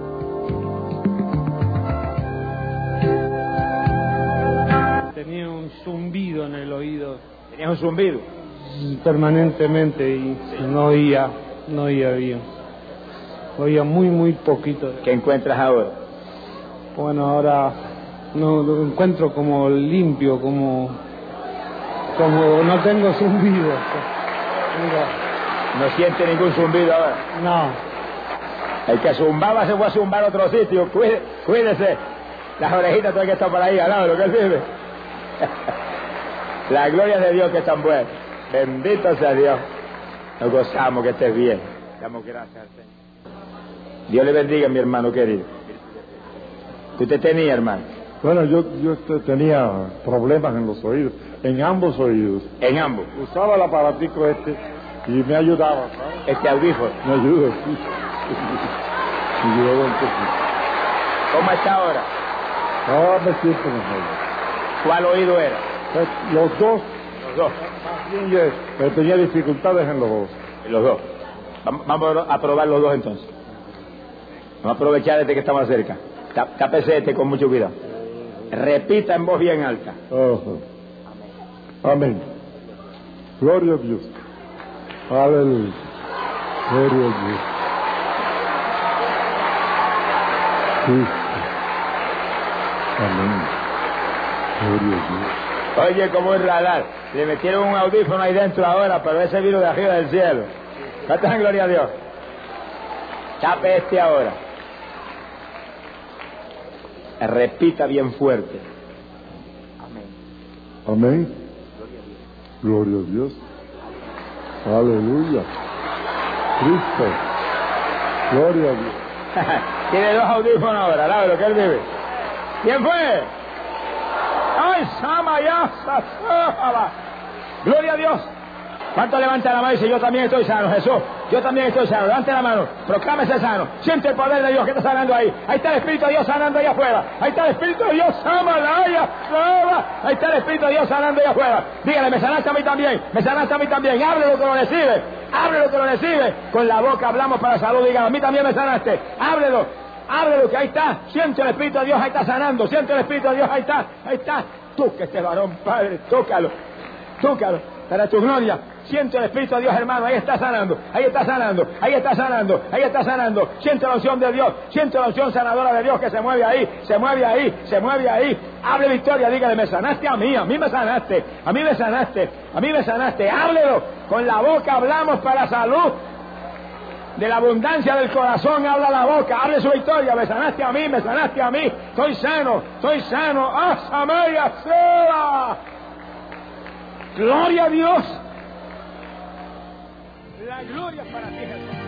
Tenía un zumbido en el oído. ¿Tenías un zumbido? Permanentemente y no oía bien. Oía muy poquito. ¿Qué encuentras ahora? Bueno, ahora lo encuentro como limpio, como no tengo zumbido. ¿No siente ningún zumbido ahora? No. El que zumbaba se fue a zumbar a otro sitio. Cuídese. Las orejitas todavía están por ahí al lado de lo que él vive. La gloria de Dios que es tan buena. Bendito sea Dios. Nos gozamos que estés bien. Damos gracias al Señor. Dios le bendiga, mi hermano querido. ¿Qué usted tenía, hermano? Bueno, yo tenía problemas en los oídos, en ambos oídos. En ambos. Usaba el aparatico y me ayudaba, ¿sabes? Este audífono. Me ayudó, sí. Me ayudó un poquito. ¿Cómo está ahora? Ahora me siento mejor. ¿Cuál oído era? Los dos. Los dos. Pero tenía dificultades en los dos. Los dos. Vamos a probar los dos entonces. Vamos a aprovechar desde que estamos cerca. Tápese con mucho cuidado. Repita en voz bien alta. Amén. Gloria a Dios. Aleluya. Gloria a Dios. Cristo. Amén. Gloria a Dios. Oye, como es radar. Le metieron un audífono ahí dentro ahora, pero ese vino de arriba del cielo. ¿Cuántas gloria a Dios? Tape este ahora. Repita bien fuerte. Amén. Amén. Gloria a Dios. Aleluya. Cristo. Gloria a Dios. Tiene dos audífonos ahora, ¿la lo que él vive? ¿Quién fue? ¡Ay, Samayasa! Gloria a Dios. ¿Cuánto levanta la mano y dice, yo también estoy sano, Jesús? Yo también estoy sano. Levante la mano, proclámese sano. Siente el poder de Dios que está sanando ahí. Ahí está el Espíritu de Dios sanando allá afuera. Ahí está el Espíritu de Dios, Samalaya. Ahí está el Espíritu de Dios sanando allá afuera. Dígale, me sanaste a mí también. Me sanaste a mí también. Ábrelo que lo recibe. Ábrelo que lo recibe. Con la boca hablamos para salud. Dígale, a mí también me sanaste. Ábrelo. Ábrelo que ahí está. Siente el Espíritu de Dios, ahí está sanando. Siente el Espíritu de Dios, ahí está. Ahí está. Toca este varón, Padre. Tócalo. Tócalo. Para tu gloria. Siente el Espíritu de Dios, hermano. Ahí está sanando. Ahí está sanando. Ahí está sanando. Ahí está sanando. Siente la unción de Dios. Siente la unción sanadora de Dios que se mueve ahí. Se mueve ahí. Se mueve ahí. Hable victoria. Dígale, me sanaste a mí. A mí me sanaste. A mí me sanaste. A mí me sanaste. Háblelo. Con la boca hablamos para salud. De la abundancia del corazón habla la boca. Hable su victoria. Me sanaste a mí, me sanaste a mí. Estoy sano, estoy sano. ¡Asamaya Seba! ¡Gloria a Dios! La gloria es para ti,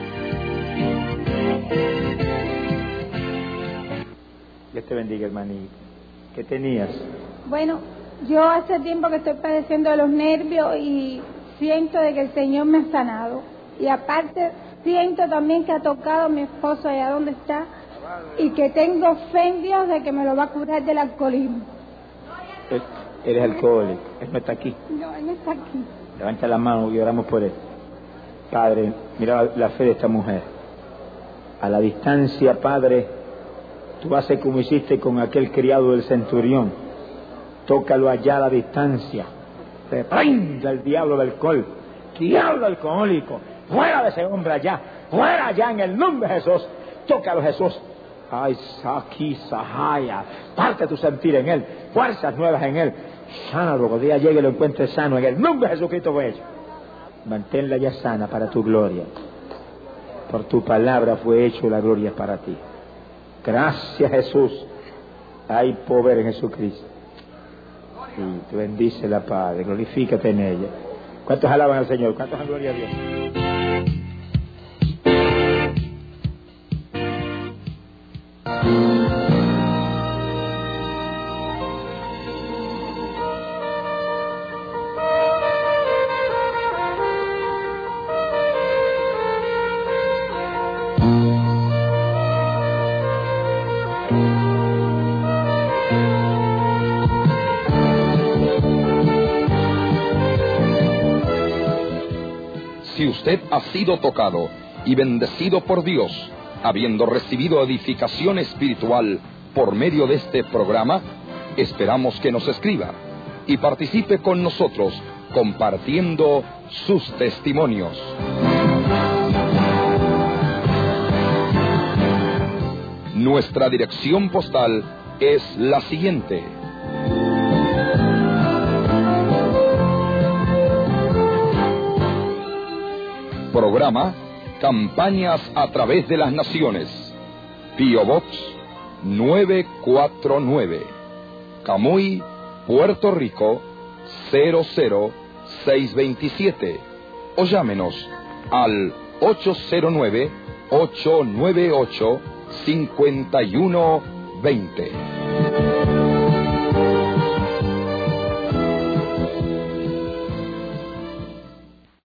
Jesús. Dios te bendiga, hermanito. ¿Qué tenías? Bueno, yo hace tiempo que estoy padeciendo de los nervios y siento de que el Señor me ha sanado. Y aparte, siento también que ha tocado a mi esposo allá donde está y que tengo fe en Dios de que me lo va a curar del alcoholismo. Eres alcohólico. Él no está aquí. No, él no está aquí. Levanta la mano y oramos por él. Padre, mira la fe de esta mujer. A la distancia, Padre, tú haces como hiciste con aquel criado del centurión. Tócalo allá a la distancia. Reprenda el diablo del alcohol. Diablo alcohólico. Fuera de ese hombre allá. Fuera allá en el nombre de Jesús. Tócalo, Jesús. Ay, Saki, Sahaya. Parte tu sentir en él. Fuerzas nuevas en él. Sánalo, cuando día llegue y lo encuentre sano. En el nombre de Jesucristo fue hecho. Manténla ya sana para tu gloria. Por tu palabra fue hecho, la gloria es para ti. Gracias, Jesús. Hay poder en Jesucristo. Y tú bendícela, Padre. Glorifícate en ella. ¿Cuántos alaban al Señor? ¿Cuántos dan gloria a Dios? Si usted ha sido tocado y bendecido por Dios, habiendo recibido edificación espiritual por medio de este programa, esperamos que nos escriba y participe con nosotros compartiendo sus testimonios. Nuestra dirección postal es la siguiente: Programa Campañas a través de las Naciones. P.O. Box 949, Camuy, Puerto Rico 00627. O llámenos al 809-898-5120.